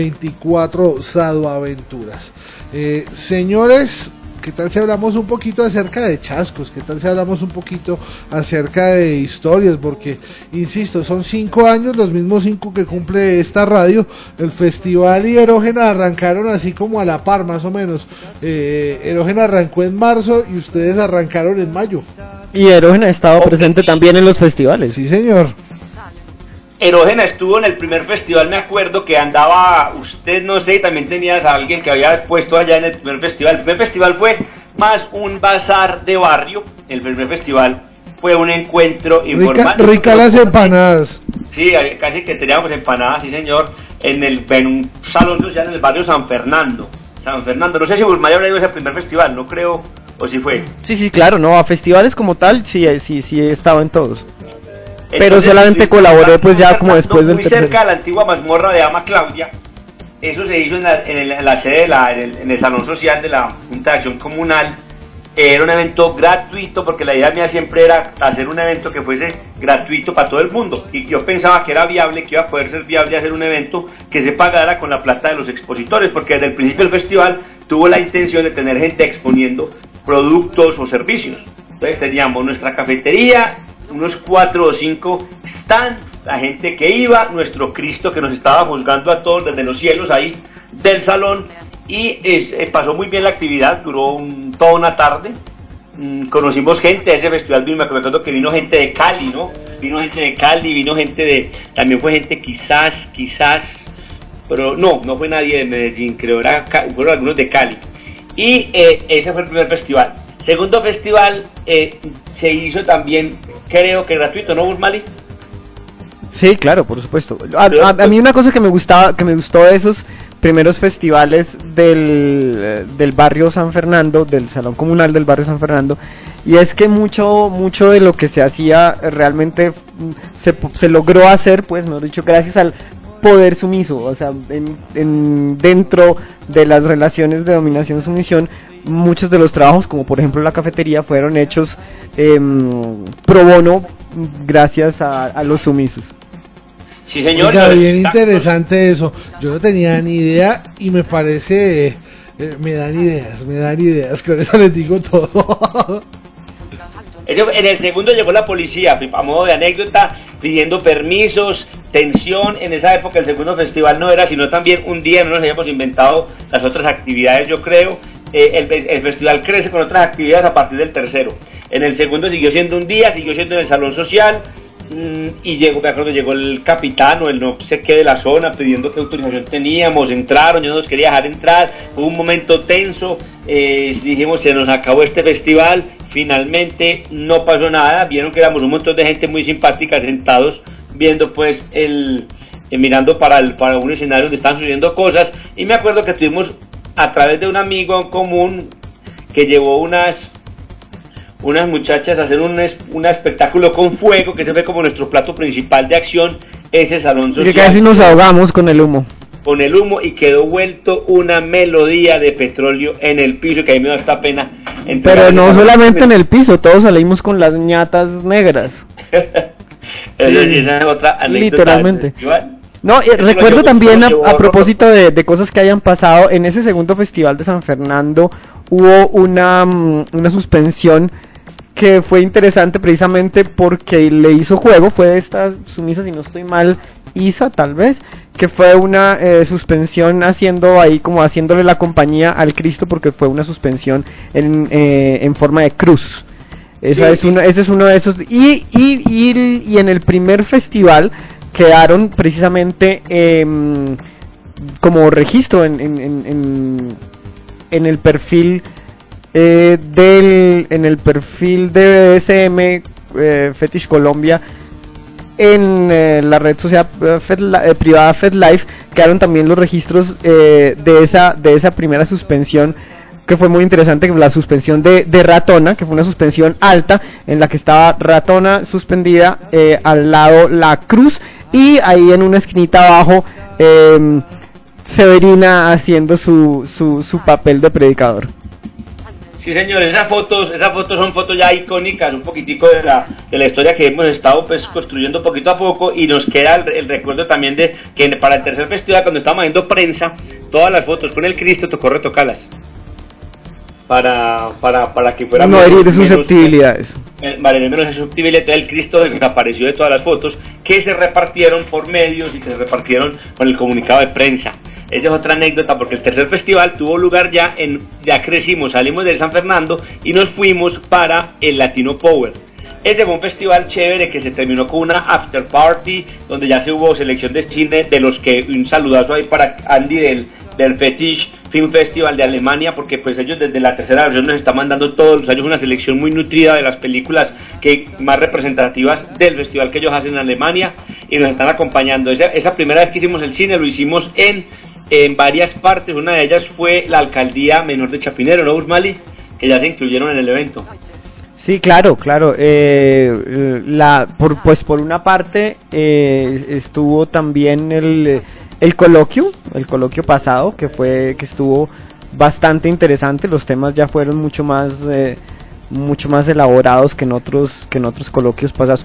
24 Sadoaventuras. Señores, ¿qué tal si hablamos un poquito acerca de chascos? ¿Qué tal si hablamos un poquito acerca de historias? Porque, insisto, son 5 años, los mismos 5 que cumple esta radio. El Festival y Erógena arrancaron así como a la par, más o menos. Erógena arrancó en marzo y ustedes arrancaron en mayo. Y Erógena ha estado presente también en los festivales. Sí, señor. Erógena estuvo en el primer festival, me acuerdo que andaba, usted no sé, también tenías a alguien que había puesto allá en el primer festival. El primer festival fue más un bazar de barrio, el primer festival fue un encuentro informal. Rica las empanadas. Sí, casi que teníamos empanadas, sí señor, en un salón social en el barrio San Fernando, no sé si Bulmaya habrá ido a ese primer festival, no creo, o si fue. Sí, claro, no, a festivales como tal, sí he estado en todos. Pero Entonces, solamente colaboré pues ya como después del tercer. Muy cerca de la antigua mazmorra de Ama Claudia. Eso se hizo en la sede en el salón social de la Junta de Acción Comunal. Era un evento gratuito, porque la idea mía siempre era hacer un evento que fuese gratuito para todo el mundo, y yo pensaba que era viable, que iba a poder ser viable hacer un evento que se pagara con la plata de los expositores, porque desde el principio del festival tuvo la intención de tener gente exponiendo productos o servicios. Entonces teníamos nuestra cafetería, unos 4 o 5 stands, la gente que iba, nuestro Cristo que nos estaba juzgando a todos desde los cielos ahí del salón, y pasó muy bien la actividad, duró toda una tarde. Conocimos gente de ese festival, me acuerdo que vino gente de Cali, ¿no? Vino gente de Cali, vino gente de, también fue gente quizás, pero no fue nadie de Medellín, creo, fueron algunos de Cali. Y ese fue el primer festival. Segundo festival se hizo también, creo que gratuito, ¿no, Burmali? Sí, claro, por supuesto. A mí una cosa que me gustó de esos primeros festivales del barrio San Fernando, del salón comunal del barrio San Fernando, y es que mucho de lo que se hacía realmente se logró hacer, pues mejor dicho, gracias al poder sumiso, o sea, dentro de las relaciones de dominación-sumisión, muchos de los trabajos, como por ejemplo la cafetería, fueron hechos pro bono gracias a los sumisos. Sí, señor. Oiga, bien interesante eso. Yo no tenía ni idea y me parece, me dan ideas, con eso les digo todo. En el segundo llegó la policía, a modo de anécdota, pidiendo permisos, tensión. En esa época el segundo festival no era sino también un día, no nos habíamos inventado las otras actividades, yo creo. El festival crece con otras actividades a partir del tercero. En el segundo siguió siendo un día, siguió siendo en el salón social, y llegó el capitán o el no sé qué de la zona pidiendo qué autorización teníamos. Entraron, yo no nos quería dejar entrar, hubo un momento tenso, dijimos se nos acabó este festival. Finalmente no pasó nada, vieron que éramos un montón de gente muy simpática sentados viendo pues mirando para un escenario donde estaban sucediendo cosas, y me acuerdo que tuvimos a través de un amigo en común que llevó unas muchachas a hacer un espectáculo con fuego, que ese fue como nuestro plato principal de acción, ese salón social. Que casi nos ahogamos con el humo. Y quedó vuelto una melodía de petróleo en el piso, que a mí me da esta pena. Pero no solamente en el piso, todos salimos con las ñatas negras. Esa es otra anécdota. Literalmente. No, recuerdo también a propósito de cosas que hayan pasado, en ese segundo festival de San Fernando hubo una suspensión que fue interesante precisamente porque le hizo juego, fue de estas sumisas, si no estoy mal, Isa tal vez, que fue una suspensión haciéndole la compañía al Cristo, porque fue una suspensión en forma de cruz. Ese es uno de esos, y en el primer festival quedaron precisamente como registro en el perfil en el perfil de BDSM Fetish Colombia, en la red social privada FedLife, quedaron también los registros de esa primera suspensión, que fue muy interesante, la suspensión de Ratona, que fue una suspensión alta en la que estaba Ratona suspendida, al lado la cruz, y ahí en una esquinita abajo Severina haciendo su papel de predicador. Sí, señores, esas fotos son fotos ya icónicas, un poquitico de la historia que hemos estado pues construyendo poquito a poco, y nos queda el recuerdo también de que para el tercer festival, cuando estábamos haciendo prensa, todas las fotos con el Cristo tocó retocarlas para que fuera no herir susceptibilidades. Menos susceptibilidad. Entonces el Cristo desapareció de todas las fotos que se repartieron por medios y que se repartieron con el comunicado de prensa. Esa es otra anécdota, porque el tercer festival tuvo lugar ya crecimos, salimos de San Fernando y nos fuimos para el Latino Power. Ese fue un festival chévere que se terminó con una after party, donde ya se hubo selección de cine, de los que un saludazo ahí para Andy del Fetish Film Festival de Alemania, porque pues ellos desde la tercera versión nos están mandando todos los años una selección muy nutrida de las películas más representativas del festival que ellos hacen en Alemania, y nos están acompañando. Esa primera vez que hicimos el cine lo hicimos en varias partes. Una de ellas fue la alcaldía menor de Chapinero, ¿no, Usmali? Que ya se incluyeron en el evento. Sí, claro. Por una parte estuvo también el coloquio pasado, que estuvo bastante interesante. Los temas ya fueron mucho más elaborados que en otros coloquios pasados.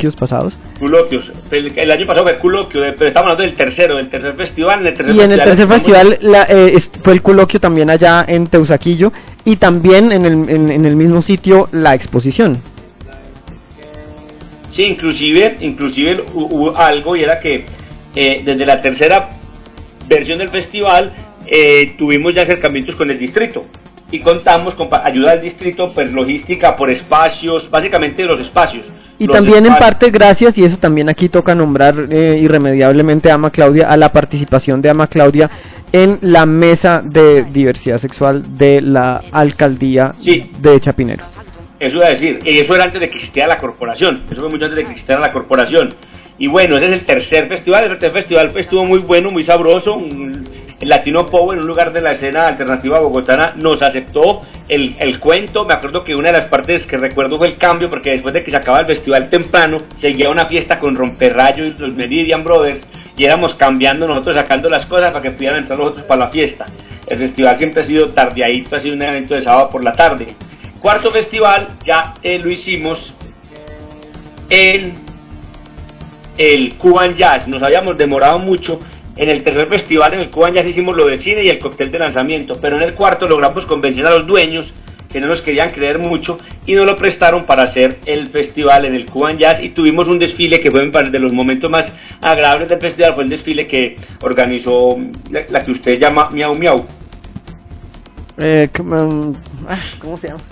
El año pasado fue coloquio, pero estamos hablando del tercer festival. En el tercer festival fue el coloquio también allá en Teusaquillo, y también en el mismo sitio la exposición. Sí, inclusive hubo algo, y era que desde la tercera versión del festival tuvimos ya acercamientos con el distrito, y contamos con ayuda del distrito, pues logística por espacios, básicamente los espacios. Y también en parte gracias, y eso también aquí toca nombrar irremediablemente a Ama Claudia, a la participación de Ama Claudia en la mesa de diversidad sexual de la alcaldía de Chapinero. Eso iba a decir, y eso era antes de que existiera la corporación, eso fue mucho antes de que existiera la corporación. Y bueno, ese es el tercer festival. El tercer festival estuvo muy bueno, muy sabroso. El Latino Power, en un lugar de la escena alternativa bogotana, nos aceptó el cuento. Me acuerdo que una de las partes que recuerdo fue el cambio, porque después de que se acababa el festival temprano, seguía una fiesta con Romperrayo y los Meridian Brothers, y éramos cambiando, nosotros sacando las cosas para que pudieran entrar los otros para la fiesta. El festival siempre ha sido tardeadito, ha sido un evento de sábado por la tarde. Cuarto festival ya lo hicimos en el Cuban Jazz. Nos habíamos demorado mucho. En el tercer festival, en el Cuban Jazz, hicimos lo del cine y el cóctel de lanzamiento, pero en el cuarto logramos convencer a los dueños, que no nos querían creer mucho, y nos lo prestaron para hacer el festival en el Cuban Jazz, y tuvimos un desfile que fue de los momentos más agradables del festival. Fue el desfile que organizó la que usted llama Miau Miau. ¿Cómo se llama?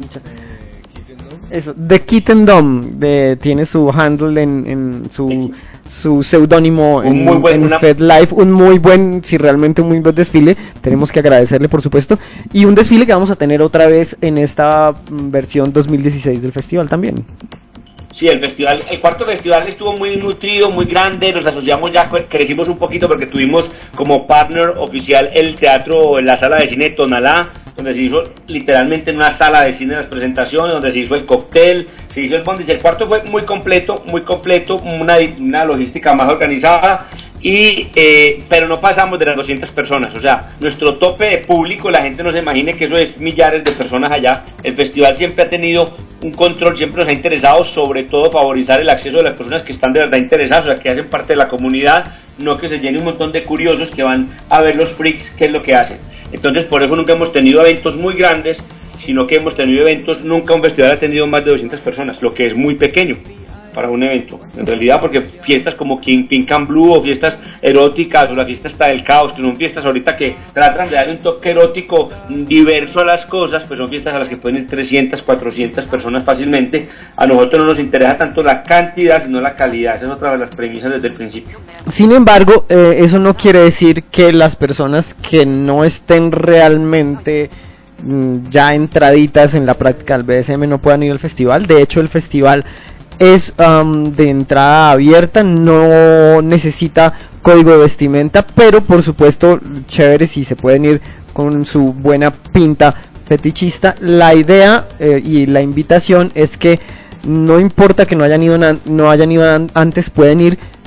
Eso, The Kitten Dom, tiene su handle en su seudónimo en FedLife, realmente un muy buen desfile. Tenemos que agradecerle, por supuesto, y un desfile que vamos a tener otra vez en esta versión 2016 del festival también. Sí, el cuarto festival estuvo muy nutrido, muy grande. Nos asociamos ya, crecimos un poquito porque tuvimos como partner oficial el teatro, la sala de cine Tonalá, donde se hizo literalmente en una sala de cine las presentaciones, donde se hizo el cóctel, se hizo el bondage. El cuarto fue muy completo, una logística más organizada, pero no pasamos de las 200 personas. O sea, nuestro tope de público, la gente no se imagine que eso es millares de personas allá. El festival siempre ha tenido un control, siempre nos ha interesado sobre todo favorizar el acceso de las personas que están de verdad interesadas, o sea, que hacen parte de la comunidad, no que se llene un montón de curiosos que van a ver los freaks, qué es lo que hacen. Entonces, por eso nunca hemos tenido eventos muy grandes, sino que hemos tenido eventos, nunca un festival ha tenido más de 200 personas, lo que es muy pequeño para un evento, en realidad, porque fiestas como Pink and Blue, o fiestas eróticas, o la fiesta está del caos, que son fiestas ahorita que tratan de darle un toque erótico diverso a las cosas, pues son fiestas a las que pueden ir 300, 400 personas fácilmente. A nosotros no nos interesa tanto la cantidad, sino la calidad. Esa es otra de las premisas desde el principio. Sin embargo, eso no quiere decir que las personas que no estén realmente ya entraditas en la práctica del BDSM no puedan ir al festival. De hecho, el festival es de entrada abierta, no necesita código de vestimenta, pero por supuesto chévere si se pueden ir con su buena pinta fetichista. La idea y la invitación es que no importa que no hayan ido antes, pueden ir,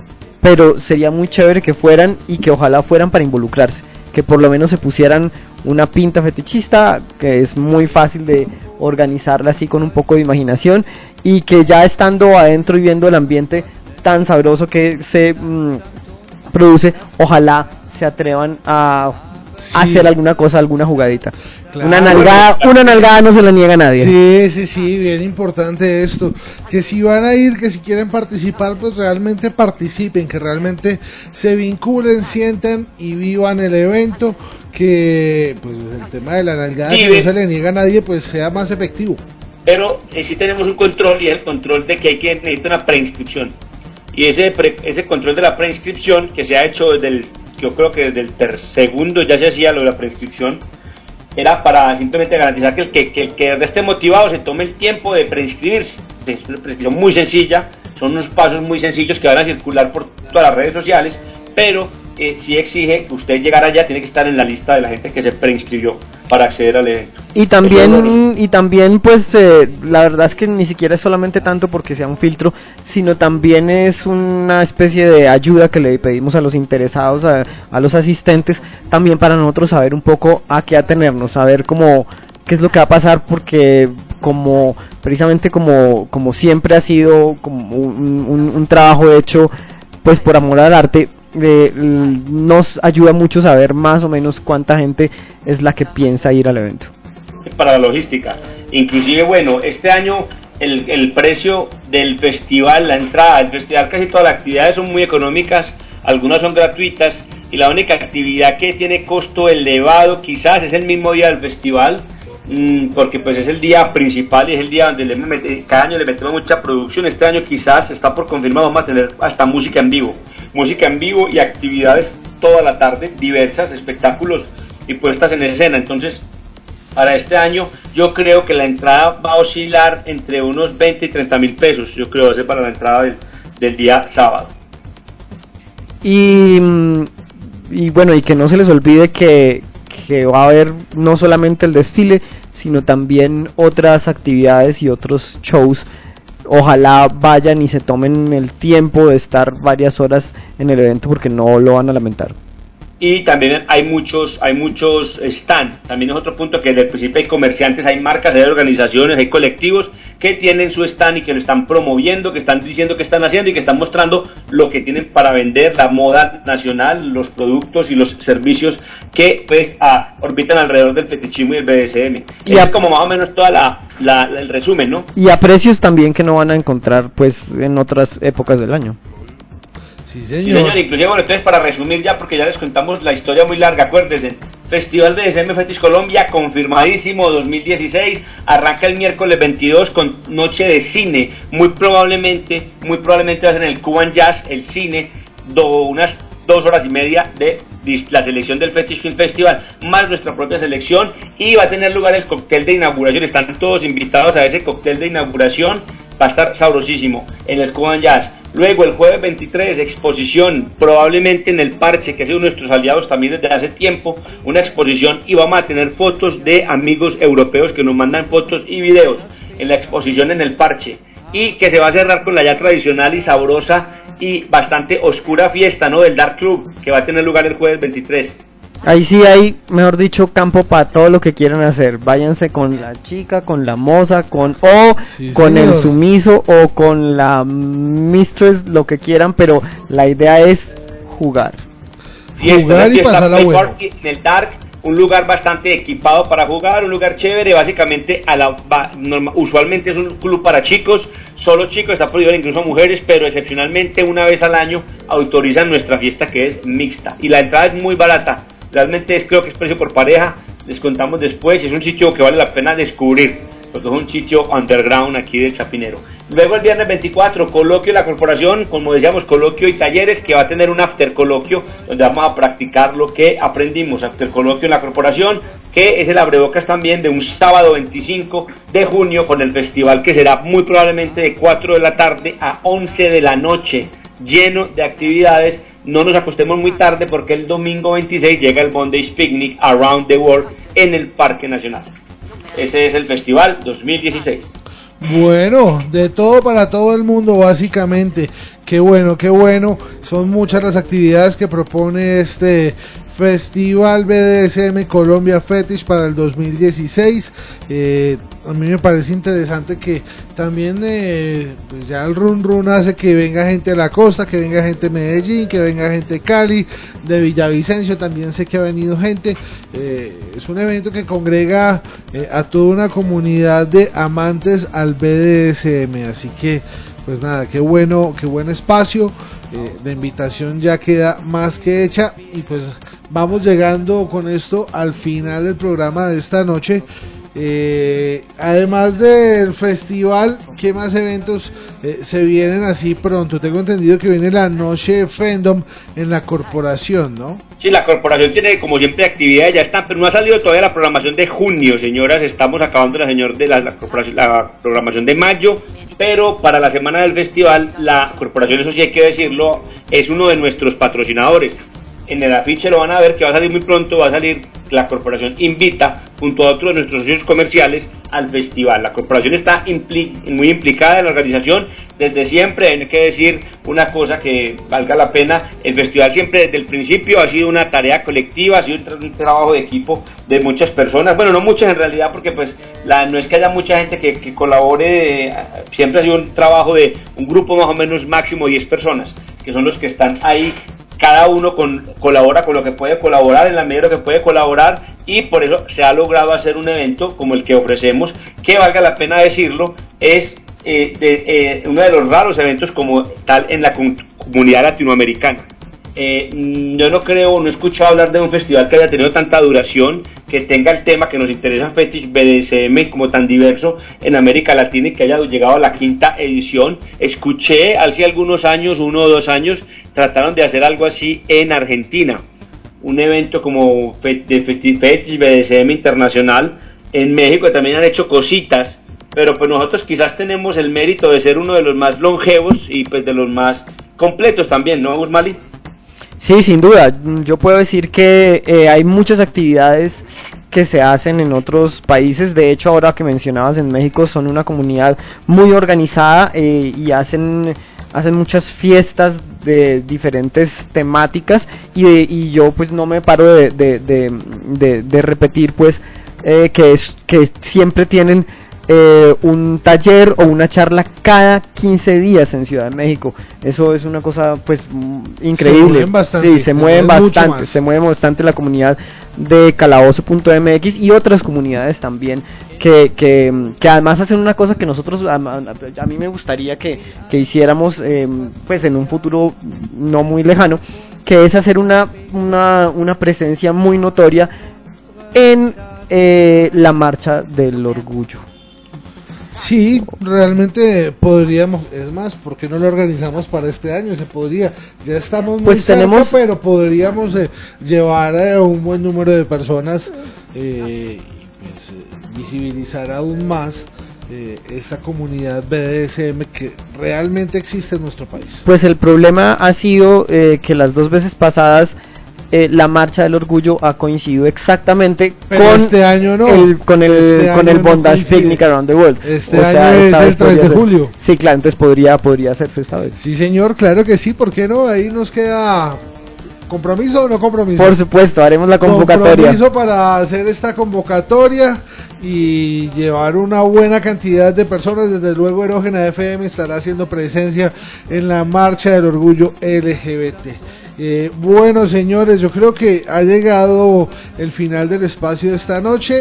pero sería muy chévere que fueran y que ojalá fueran para involucrarse, que por lo menos se pusieran una pinta fetichista, que es muy fácil de organizarla así con un poco de imaginación, y que ya estando adentro y viendo el ambiente tan sabroso que se produce, ojalá se atrevan a hacer alguna cosa, alguna jugadita. Claro. Una nalgada no se la niega a nadie. Sí, bien importante esto, que si van a ir, que si quieren participar, pues realmente participen, que realmente se vinculen, sientan y vivan el evento, que pues el tema de la nalgada que no se le niega a nadie, pues sea más efectivo. Pero sí tenemos un control, y es el control de que necesita una preinscripción, y ese control de la preinscripción que se ha hecho yo creo que desde el segundo ya se hacía lo de la preinscripción, era para simplemente garantizar que el que esté motivado se tome el tiempo de preinscribirse. Es una preinscripción muy sencilla, son unos pasos muy sencillos que van a circular por todas las redes sociales, pero sí exige que usted llegar allá, tiene que estar en la lista de la gente que se preinscribió para acceder al evento. Y también pues la verdad es que ni siquiera es solamente tanto porque sea un filtro, sino también es una especie de ayuda que le pedimos a los interesados, a los asistentes, también para nosotros saber un poco a qué atenernos, saber qué es lo que va a pasar, porque precisamente como siempre ha sido como un trabajo hecho pues por amor al arte, nos ayuda mucho saber más o menos cuánta gente es la que piensa ir al evento. Para la logística, inclusive bueno, este año el precio del festival, la entrada al festival, casi todas las actividades son muy económicas, algunas son gratuitas, y la única actividad que tiene costo elevado quizás es el mismo día del festival, porque pues es el día principal y es el día donde cada año le metemos mucha producción. Este año quizás está por confirmar, vamos a tener hasta música en vivo y actividades toda la tarde, diversas, espectáculos y puestas en escena. Entonces para este año yo creo que la entrada va a oscilar entre unos 20 y 30 mil pesos, yo creo, ese para la entrada del día sábado. Y bueno, y que no se les olvide que va a haber no solamente el desfile, sino también otras actividades y otros shows. Ojalá vayan y se tomen el tiempo de estar varias horas en el evento, porque no lo van a lamentar. Y también hay muchos stand, también es otro punto, que desde el principio hay comerciantes, hay marcas, hay organizaciones, hay colectivos que tienen su stand y que lo están promoviendo, que están diciendo que están haciendo y que están mostrando lo que tienen para vender, la moda nacional, los productos y los servicios que pues orbitan alrededor del fetichismo y el BDSM. Y es como más o menos toda el resumen, ¿no? Y a precios también que no van a encontrar pues en otras épocas del año. Sí, señor. Inclusive, bueno, entonces para resumir ya, porque ya les contamos la historia muy larga, acuérdense, Festival BDSM Fetish Colombia, confirmadísimo, 2016, arranca el miércoles 22 con noche de cine, muy probablemente va a ser en el Cuban Jazz, el cine, unas 2 horas y media de la selección del Fetish Film Festival, más nuestra propia selección, y va a tener lugar el cóctel de inauguración, están todos invitados a ese cóctel de inauguración, va a estar sabrosísimo, en el Cuban Jazz. Luego el jueves 23, exposición, probablemente en el Parche, que ha sido nuestros aliados también desde hace tiempo, una exposición, y vamos a tener fotos de amigos europeos que nos mandan fotos y videos en la exposición en el Parche, y que se va a cerrar con la ya tradicional y sabrosa y bastante oscura fiesta, ¿no?, del Dark Club, que va a tener lugar el jueves 23. Ahí sí hay, mejor dicho, campo para todo lo que quieran hacer. Váyanse con la chica, con la moza, con el sumiso o con la mistress, lo que quieran, pero la idea es jugar. Jugar y pasarla bueno. En el Dark, un lugar bastante equipado para jugar, un lugar chévere, básicamente usualmente es un club para chicos, solo chicos, está prohibido incluso mujeres, pero excepcionalmente una vez al año autorizan nuestra fiesta, que es mixta, y la entrada es muy barata. Realmente creo que es precio por pareja, les contamos después, es un sitio que vale la pena descubrir, porque es un sitio underground aquí del Chapinero. Luego el viernes 24, coloquio de la corporación, como decíamos, coloquio y talleres, que va a tener un after coloquio, donde vamos a practicar lo que aprendimos, after coloquio en la corporación, que es el abrebocas también de un sábado 25 de junio, con el festival que será muy probablemente de 4 de la tarde a 11 de la noche, lleno de actividades. No nos acostemos muy tarde, porque el domingo 26 llega el Bondage Picnic Around the World en el Parque Nacional. Ese es el festival 2016. Bueno, de todo para todo el mundo básicamente. Qué bueno, qué bueno. Son muchas las actividades que propone este Festival BDSM Colombia Fetish para el 2016. A mí me parece interesante que también pues ya el run run hace que venga gente de la costa, que venga gente de Medellín, que venga gente de Cali, de Villavicencio también sé que ha venido gente. Es un evento que congrega a toda una comunidad de amantes al BDSM, así que pues nada, qué bueno, qué buen espacio. La invitación ya queda más que hecha y pues vamos llegando con esto al final del programa de esta noche. Además del festival, ¿qué más eventos se vienen así pronto? Tengo entendido que viene la noche Friendom en la corporación, ¿no? Sí, la corporación tiene como siempre actividades, ya están, pero no ha salido todavía la programación de junio, señoras. Estamos acabando la programación de mayo, pero para la semana del festival la corporación, eso sí hay que decirlo, es uno de nuestros patrocinadores. En el afiche lo van a ver que va a salir muy pronto, va a salir la corporación invita junto a otros de nuestros socios comerciales al festival. La corporación está muy implicada en la organización desde siempre. Hay que decir una cosa que valga la pena: el festival siempre desde el principio ha sido una tarea colectiva, ha sido un trabajo de equipo de muchas personas, bueno, no muchas en realidad, porque pues no es que haya mucha gente que colabore, siempre ha sido un trabajo de un grupo más o menos máximo 10 personas, que son los que están ahí. Cada uno colabora con lo que puede colaborar, en la medida que puede colaborar, y por eso se ha logrado hacer un evento como el que ofrecemos, que valga la pena decirlo, es uno de los raros eventos como tal en la comunidad latinoamericana. Yo no he escuchado hablar de un festival que haya tenido tanta duración, que tenga el tema que nos interesa, Fetish BDSM, como tan diverso en América Latina, y que haya llegado a la 5ª edición. Escuché hace algunos años, 1 o 2 años, trataron de hacer algo así en Argentina, un evento como de Fetish BDSM internacional. En México también han hecho cositas, pero pues nosotros quizás tenemos el mérito de ser uno de los más longevos y pues de los más completos también, ¿no, Usmali? Sí, sin duda. Yo puedo decir que hay muchas actividades que se hacen en otros países. De hecho, ahora que mencionabas, en México son una comunidad muy organizada y hacen muchas fiestas de diferentes temáticas, y yo pues no me paro de repetir pues que siempre tienen un taller o una charla cada 15 días en Ciudad de México. Eso es una cosa pues increíble. Se mueven bastante. Sí, se mueve bastante la comunidad de Calabozo.mx y otras comunidades también que además hacen una cosa que nosotros a mí me gustaría que hiciéramos pues en un futuro no muy lejano, que es hacer una presencia muy notoria en la marcha del orgullo. Sí, realmente podríamos, es más, ¿por qué no lo organizamos para este año? Se podría, ya estamos muy cerca, pero podríamos llevar un buen número de personas y pues, visibilizar aún más esta comunidad BDSM que realmente existe en nuestro país. Pues el problema ha sido que las 2 veces pasadas la marcha del orgullo ha coincidido exactamente con este año no, con el Bondage Picnic Around the World. Este año es el 3 de julio. Sí, claro, entonces podría hacerse esta vez. Sí, señor, claro que sí, ¿por qué no? Ahí nos queda ¿compromiso o no compromiso? Por supuesto, haremos la convocatoria. Compromiso para hacer esta convocatoria y llevar una buena cantidad de personas. Desde luego Erógena FM estará haciendo presencia en la marcha del orgullo LGBT. Bueno, señores, yo creo que ha llegado el final del espacio de esta noche.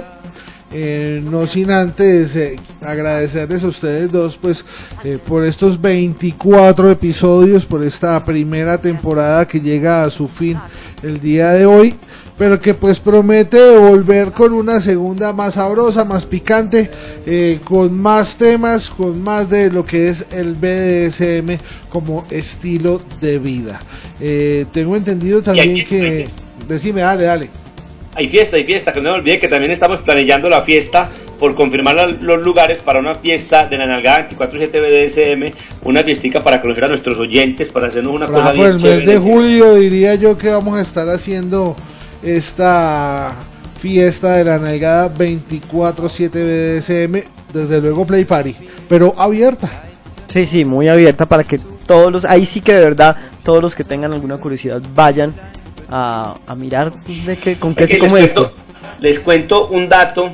No sin antes agradecerles a ustedes dos pues por estos 24 episodios, por esta primera temporada que llega a su fin el día de hoy, pero que pues promete volver con una segunda más sabrosa, más picante, con más temas, con más de lo que es el BDSM como estilo de vida. Tengo entendido también que... Decime, dale. Hay fiesta, que no me olvide que también estamos planillando la fiesta por confirmar los lugares para una fiesta de la Nalgada 24/7 BDSM, una fiestica para conocer a nuestros oyentes, para hacernos una cosa bien chévere. Por el mes de julio diría yo que vamos a estar haciendo esta fiesta de la Nalgada 24/7 BDSM desde luego Play Party, pero abierta. Sí, muy abierta para que ahí sí que de verdad, todos los que tengan alguna curiosidad vayan a mirar con qué se come esto. Les cuento un dato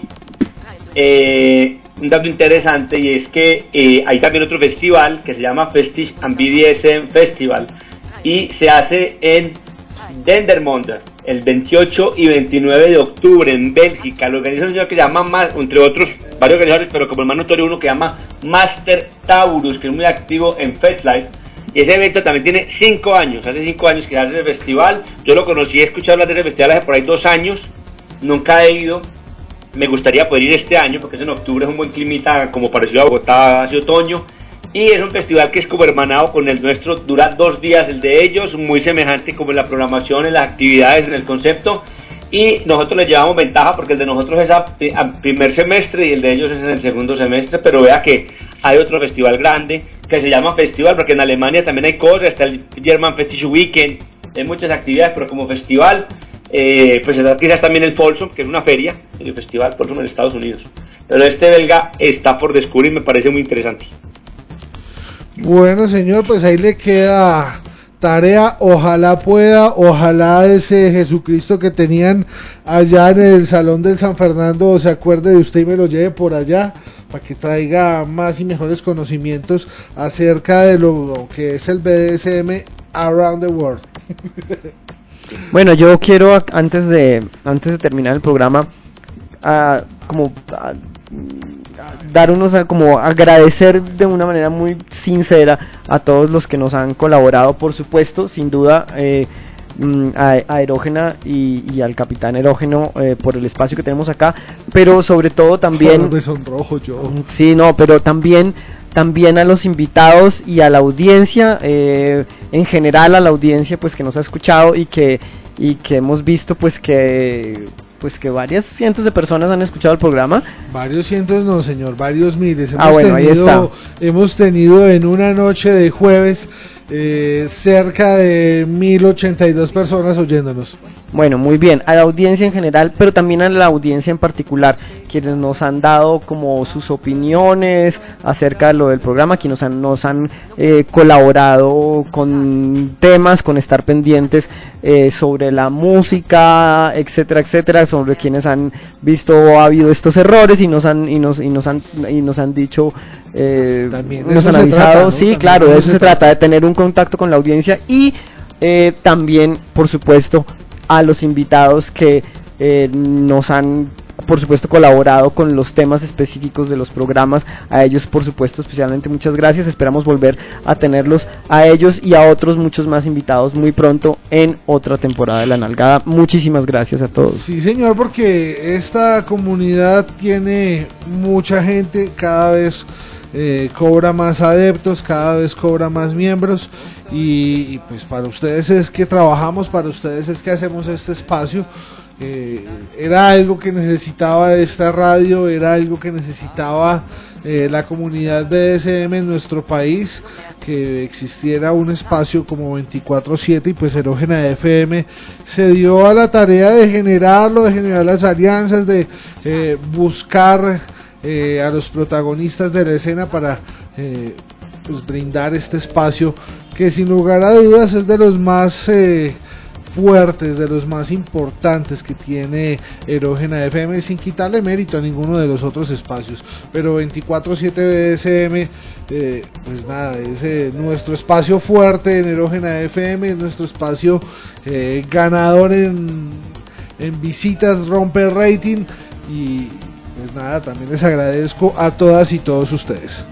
interesante, y es que hay también otro festival que se llama Festig and BDSM Festival, y se hace en Dendermonde el 28 y 29 de octubre en Bélgica. Lo organiza un señor que se llama, entre otros varios organizadores, pero como el más notorio uno que se llama Master Taurus, que es muy activo en FetLife. Y ese evento también tiene 5 años, hace 5 años que se hace el festival. Yo lo conocí, he escuchado hablar de ese festival hace por ahí 2 años, nunca he ido. Me gustaría poder ir este año porque es en octubre, es un buen climita como parecido a Bogotá hace otoño, y es un festival que es como hermanado con el nuestro, dura 2 días el de ellos, muy semejante como en la programación, en las actividades, en el concepto, y nosotros les llevamos ventaja porque el de nosotros es a primer semestre y el de ellos es en el segundo semestre. Pero vea que hay otro festival grande que se llama festival, porque en Alemania también hay cosas, está el German Fetish Weekend, hay muchas actividades, pero como festival pues está quizás también el Folsom, que es una feria, el festival Folsom en Estados Unidos, pero este belga está por descubrir, me parece muy interesante. Bueno, señor, pues ahí le queda tarea, ojalá ese Jesucristo que tenían allá en el Salón del San Fernando se acuerde de usted y me lo lleve por allá, para que traiga más y mejores conocimientos acerca de lo que es el BDSM around the world. Bueno, yo quiero antes de terminar el programa agradecer de una manera muy sincera a todos los que nos han colaborado, por supuesto, sin duda, a Erógena y al Capitán Erógeno por el espacio que tenemos acá, pero sobre todo también me sonrojo yo. Sí, no, pero también a los invitados y a la audiencia, en general a la audiencia pues que nos ha escuchado y que hemos visto pues que varias cientos de personas han escuchado el programa. Varios cientos no, señor, varios miles. Ahí está. Hemos tenido en una noche de jueves cerca de 1082 personas oyéndonos. Bueno, muy bien, a la audiencia en general, pero también a la audiencia en particular, quienes nos han dado como sus opiniones acerca de lo del programa, quienes nos han colaborado con temas, con estar pendientes sobre la música, etcétera, sobre quienes han visto ha habido estos errores y nos han dicho, nos han avisado, ¿no? Sí, claro, de eso se trata, de tener un contacto con la audiencia y también, por supuesto, a los invitados que nos han, por supuesto, colaborado con los temas específicos de los programas. A ellos, por supuesto, especialmente muchas gracias. Esperamos volver a tenerlos a ellos y a otros muchos más invitados muy pronto en otra temporada de La Nalgada. Muchísimas gracias a todos. Sí, señor, porque esta comunidad tiene mucha gente, cada vez cobra más adeptos, cada vez cobra más miembros, y pues para ustedes es que trabajamos, para ustedes es que hacemos este espacio. Era algo que necesitaba esta radio, era algo que necesitaba la comunidad BDSM en nuestro país, que existiera un espacio como 24/7, y pues Erógena FM se dio a la tarea de generarlo, de generar las alianzas, de buscar a los protagonistas de la escena para pues brindar este espacio que sin lugar a dudas es de los más fuertes, de los más importantes que tiene Erógena FM, sin quitarle mérito a ninguno de los otros espacios, pero 24/7 BDSM pues nada, es nuestro espacio fuerte en Erógena FM, es nuestro espacio ganador en visitas, rompe el rating, y pues nada, también les agradezco a todas y todos ustedes.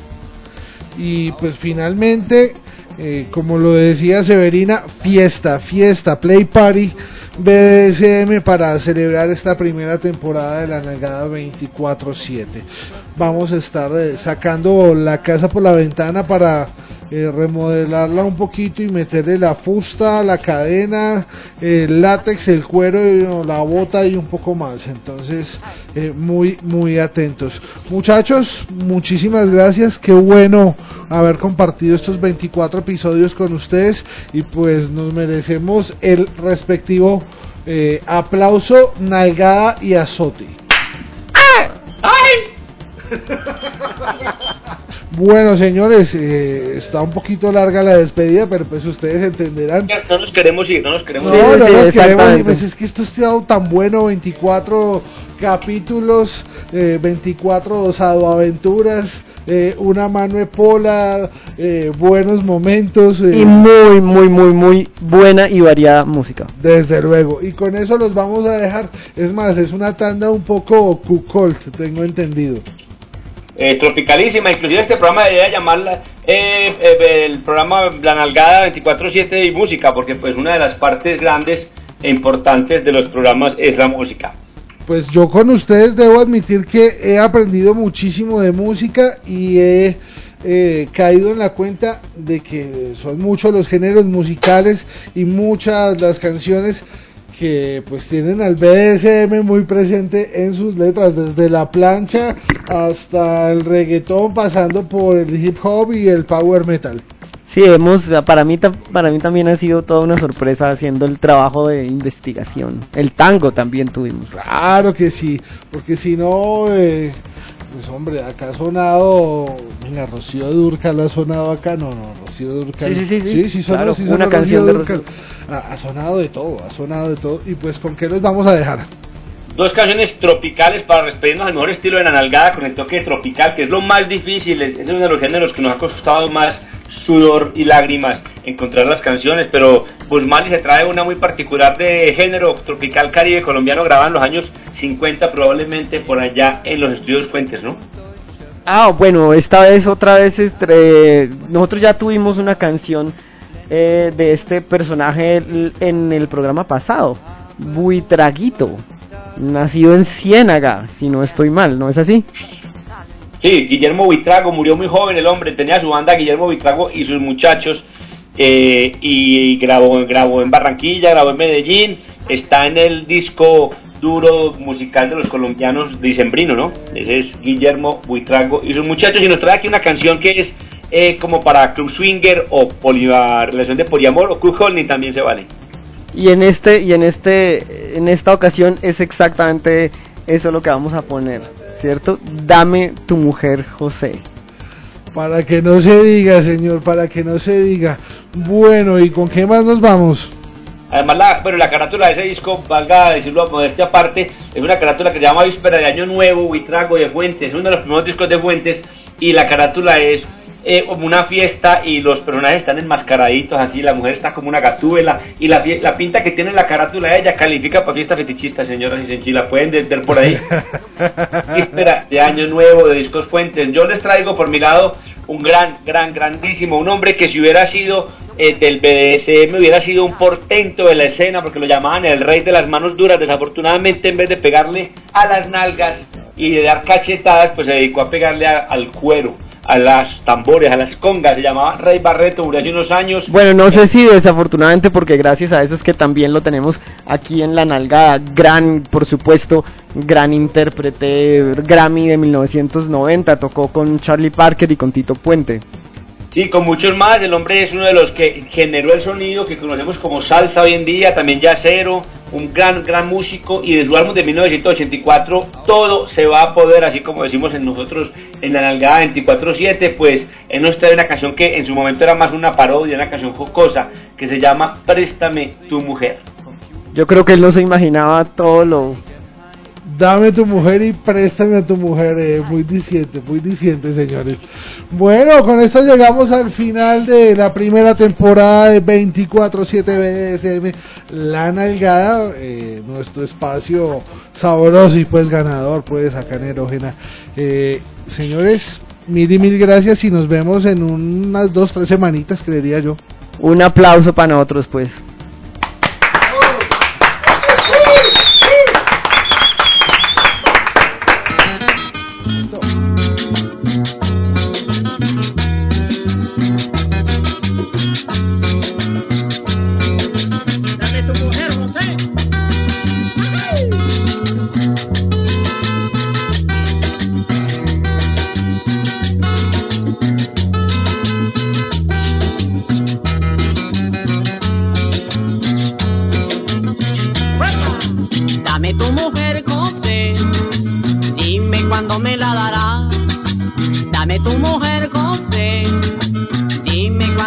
Y pues finalmente, como lo decía Severina, fiesta, Play Party BDSM para celebrar esta primera temporada de La Nalgada 24/7. Vamos a estar sacando la casa por la ventana para remodelarla un poquito y meterle la fusta, la cadena, el látex, el cuero, la bota y un poco más. Entonces muy atentos, muchachos, muchísimas gracias, qué bueno haber compartido estos 24 episodios con ustedes, y pues nos merecemos el respectivo aplauso, nalgada y azote. ¡Ay! Bueno, señores, está un poquito larga la despedida, pero pues ustedes entenderán. No nos queremos ir, no nos queremos No, ir. no nos queremos ir, exactamente. pues es que esto ha estado tan bueno, 24 capítulos, 24 osadoaventuras, una mano de pola, buenos momentos. Y muy, muy, muy, muy buena y variada música. Desde luego, y con eso los vamos a dejar. Es más, es una tanda un poco cuckold, tengo entendido. Tropicalísima, inclusive este programa debería llamarla el programa La Nalgada 24/7 y música, porque pues una de las partes grandes e importantes de los programas es la música. Pues yo con ustedes debo admitir que he aprendido muchísimo de música y he caído en la cuenta de que son muchos los géneros musicales y muchas las canciones que pues tienen al BDSM muy presente en sus letras, desde la plancha hasta el reggaetón, pasando por el hip hop y el power metal. Sí, para mí también ha sido toda una sorpresa haciendo el trabajo de investigación. El tango también tuvimos. Claro que sí, porque si no, pues hombre, acá ha sonado, venga, Rocío Dúrcal ha sonado acá, no, Rocío Dúrcal, sí, sonó, claro, sí sonó una canción de Rocío. Ha sonado de todo, y pues ¿con qué los vamos a dejar? Dos canciones tropicales para despedirnos al mejor estilo de La Nalgada, con el toque tropical, que es lo más difícil, es uno de los géneros que nos ha costado más sudor y lágrimas encontrar las canciones, pero Bob Marley se trae una muy particular de género tropical caribe colombiano, grabada en los años 50, probablemente por allá en los estudios Fuentes, ¿no? Bueno, otra vez nosotros ya tuvimos una canción de este personaje en el programa pasado, Buitraguito, nacido en Ciénaga, si no estoy mal, ¿no es así? Sí, Guillermo Buitrago murió muy joven, el hombre tenía su banda Guillermo Buitrago y sus muchachos, y grabó en Barranquilla, grabó en Medellín, está en el disco duro musical de los colombianos de Dicembrino, ¿no? Ese es Guillermo Buitrago y sus muchachos, y nos trae aquí una canción que es como para club swinger o relación de poliamor, o club holding también se vale. Y en esta ocasión es exactamente eso lo que vamos a poner, ¿cierto? Dame tu mujer, José. Para que no se diga, señor, para que no se diga. Bueno, ¿y con qué más nos vamos? Además, la carátula de ese disco, valga decirlo a modestia aparte, es una carátula que se llama Víspera de Año Nuevo, Buitrago de Fuentes, es uno de los primeros discos de Fuentes, y la carátula es como una fiesta y los personajes están enmascaraditos así, la mujer está como una gatúbela, y la pinta que tiene la carátula de ella califica para fiesta fetichista, señoras y señores, la pueden ver por ahí. Víspera de Año Nuevo de Discos Fuentes. Yo les traigo por mi lado un grandísimo, un hombre que si hubiera sido del BDSM hubiera sido un portento de la escena, porque lo llamaban el rey de las manos duras. Desafortunadamente, en vez de pegarle a las nalgas y de dar cachetadas, pues se dedicó a pegarle al cuero, a las tambores, a las congas. Se llamaba Rey Barreto, murió hace unos años. Bueno, no sé si desafortunadamente, porque gracias a eso es que también lo tenemos aquí en La Nalgada. Por supuesto, gran intérprete, Grammy de 1990, tocó con Charlie Parker y con Tito Puente. Sí, con muchos más. El hombre es uno de los que generó el sonido que conocemos como salsa hoy en día, también jazzero, un gran músico, y de su álbum de 1984, Todo se va a poder, así como decimos nosotros en La Nalgada 24/7, pues él nos trae una canción que en su momento era más una parodia, una canción jocosa, que se llama Préstame tu mujer. Yo creo que él no se imaginaba todo lo... Dame tu mujer y préstame a tu mujer, muy diciente, señores. Bueno, con esto llegamos al final de la primera temporada de 24/7 BDSM, La Nalgada, nuestro espacio sabroso y pues ganador, pues acá en Erógena. Señores, mil gracias y nos vemos en unas 2-3 semanitas, creería yo. Un aplauso para nosotros, pues.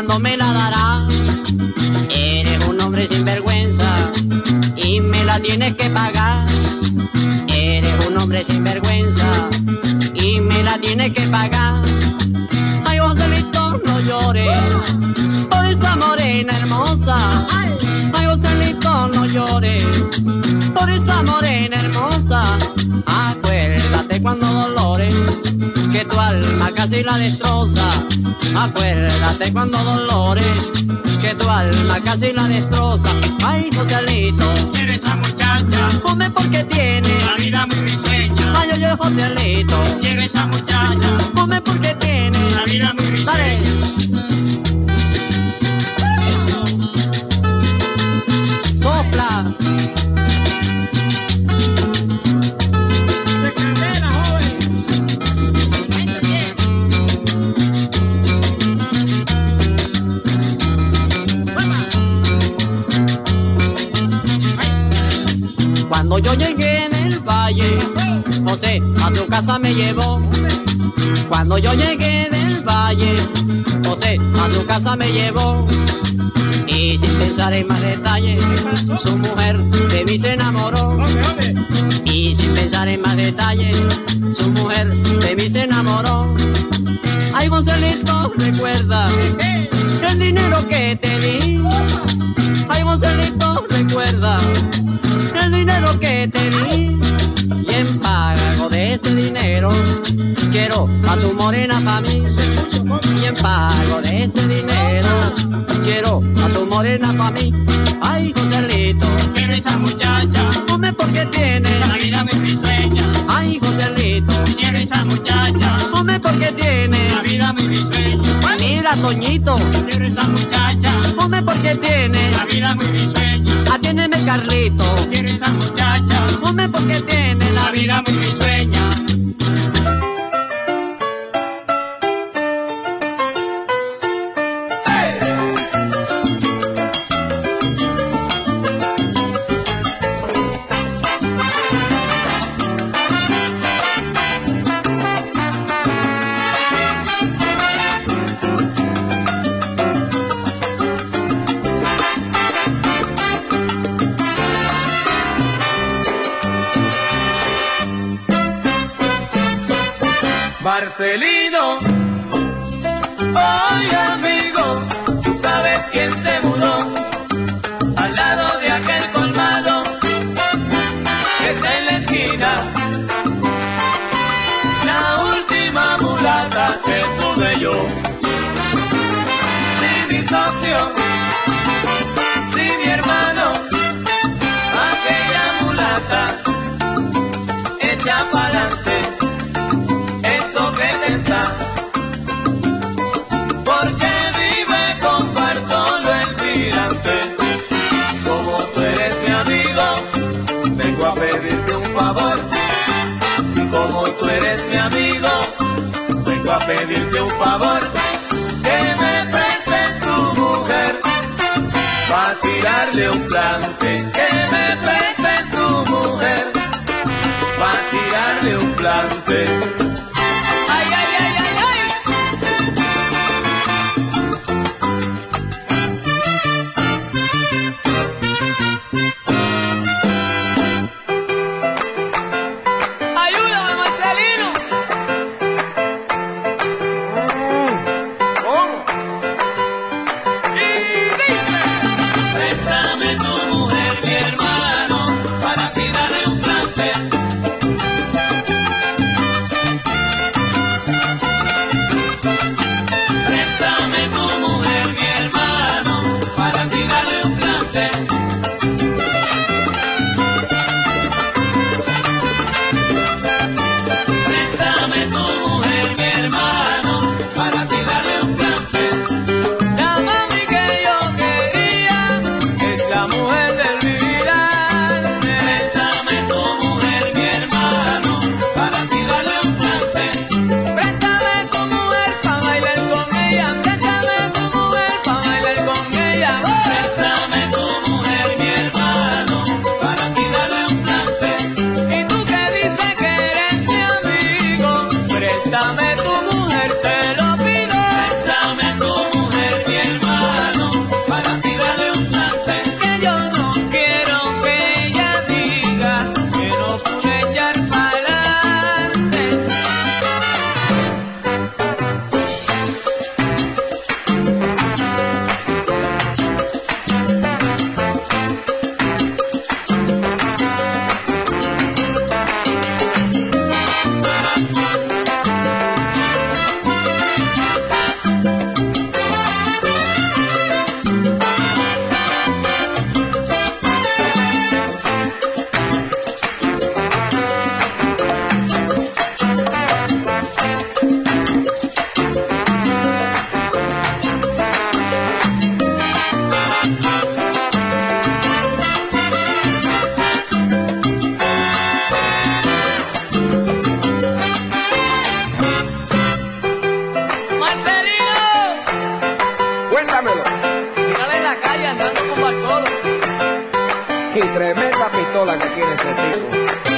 ¿cuándo me la darás? Eres un hombre sin vergüenza y me la tienes que pagar. Eres un hombre sin vergüenza y me la tienes que pagar. Ay, Joselito, no llores por esa morena hermosa. Ay, Joselito, no llores por esa morena hermosa. Acuérdate cuando Dolores, que tu alma casi la destroza. Acuérdate cuando Dolores, que tu alma casi la destroza. Ay, Joselito, quiero esa muchacha, come porque tiene la vida muy risueña. Ay, oye, Joselito, quiero esa muchacha, come porque tiene la vida muy risueña. Dale. Sopla. Cuando yo llegué en el valle, José a su casa me llevó. Cuando yo llegué del valle, José a su casa me llevó. Y sin pensar en más detalles, su mujer de mí se enamoró. Y sin pensar en más detalles, su mujer de mí se enamoró. Ay, Joselito, recuerda el dinero que te di. Ay, Joselito, recuerda el dinero que te di. Y en pago de ese dinero quiero a tu morena pa' mí. Y en pago de ese dinero quiero a tu morena pa' mí. Ay, Joselito, quiero esa muchacha, come porque tiene la vida muy risueña. Ay, Joselito, quiero esa muchacha, come porque tiene la vida muy risueña. Mira, Toñito, quiero esa muchacha, come porque tiene la vida muy risueña. Atiéndeme, Carlito, quiero esa muchacha, come porque tiene la vida muy risueña. Marcelino, oye amigo, ¿sabes quién se mudó? Al lado de aquel colmado que está en la esquina. La última mulata que tuve yo. Sí, mi socio, sí, mi hermano, aquella mulata echa pa'lante. Porque vive con Bartolo el Mirante. Como tú eres mi amigo, vengo a pedirte un favor. Como tú eres mi amigo, vengo a pedirte un favor. Que me prestes tu mujer pa' tirarle un plante. Que me prestes tu mujer pa' tirarle un plante. Préstame tu mujer. Déjamelo. Mírala en la calle andando con Bartolo. Y tremenda pistola que tiene ese tipo.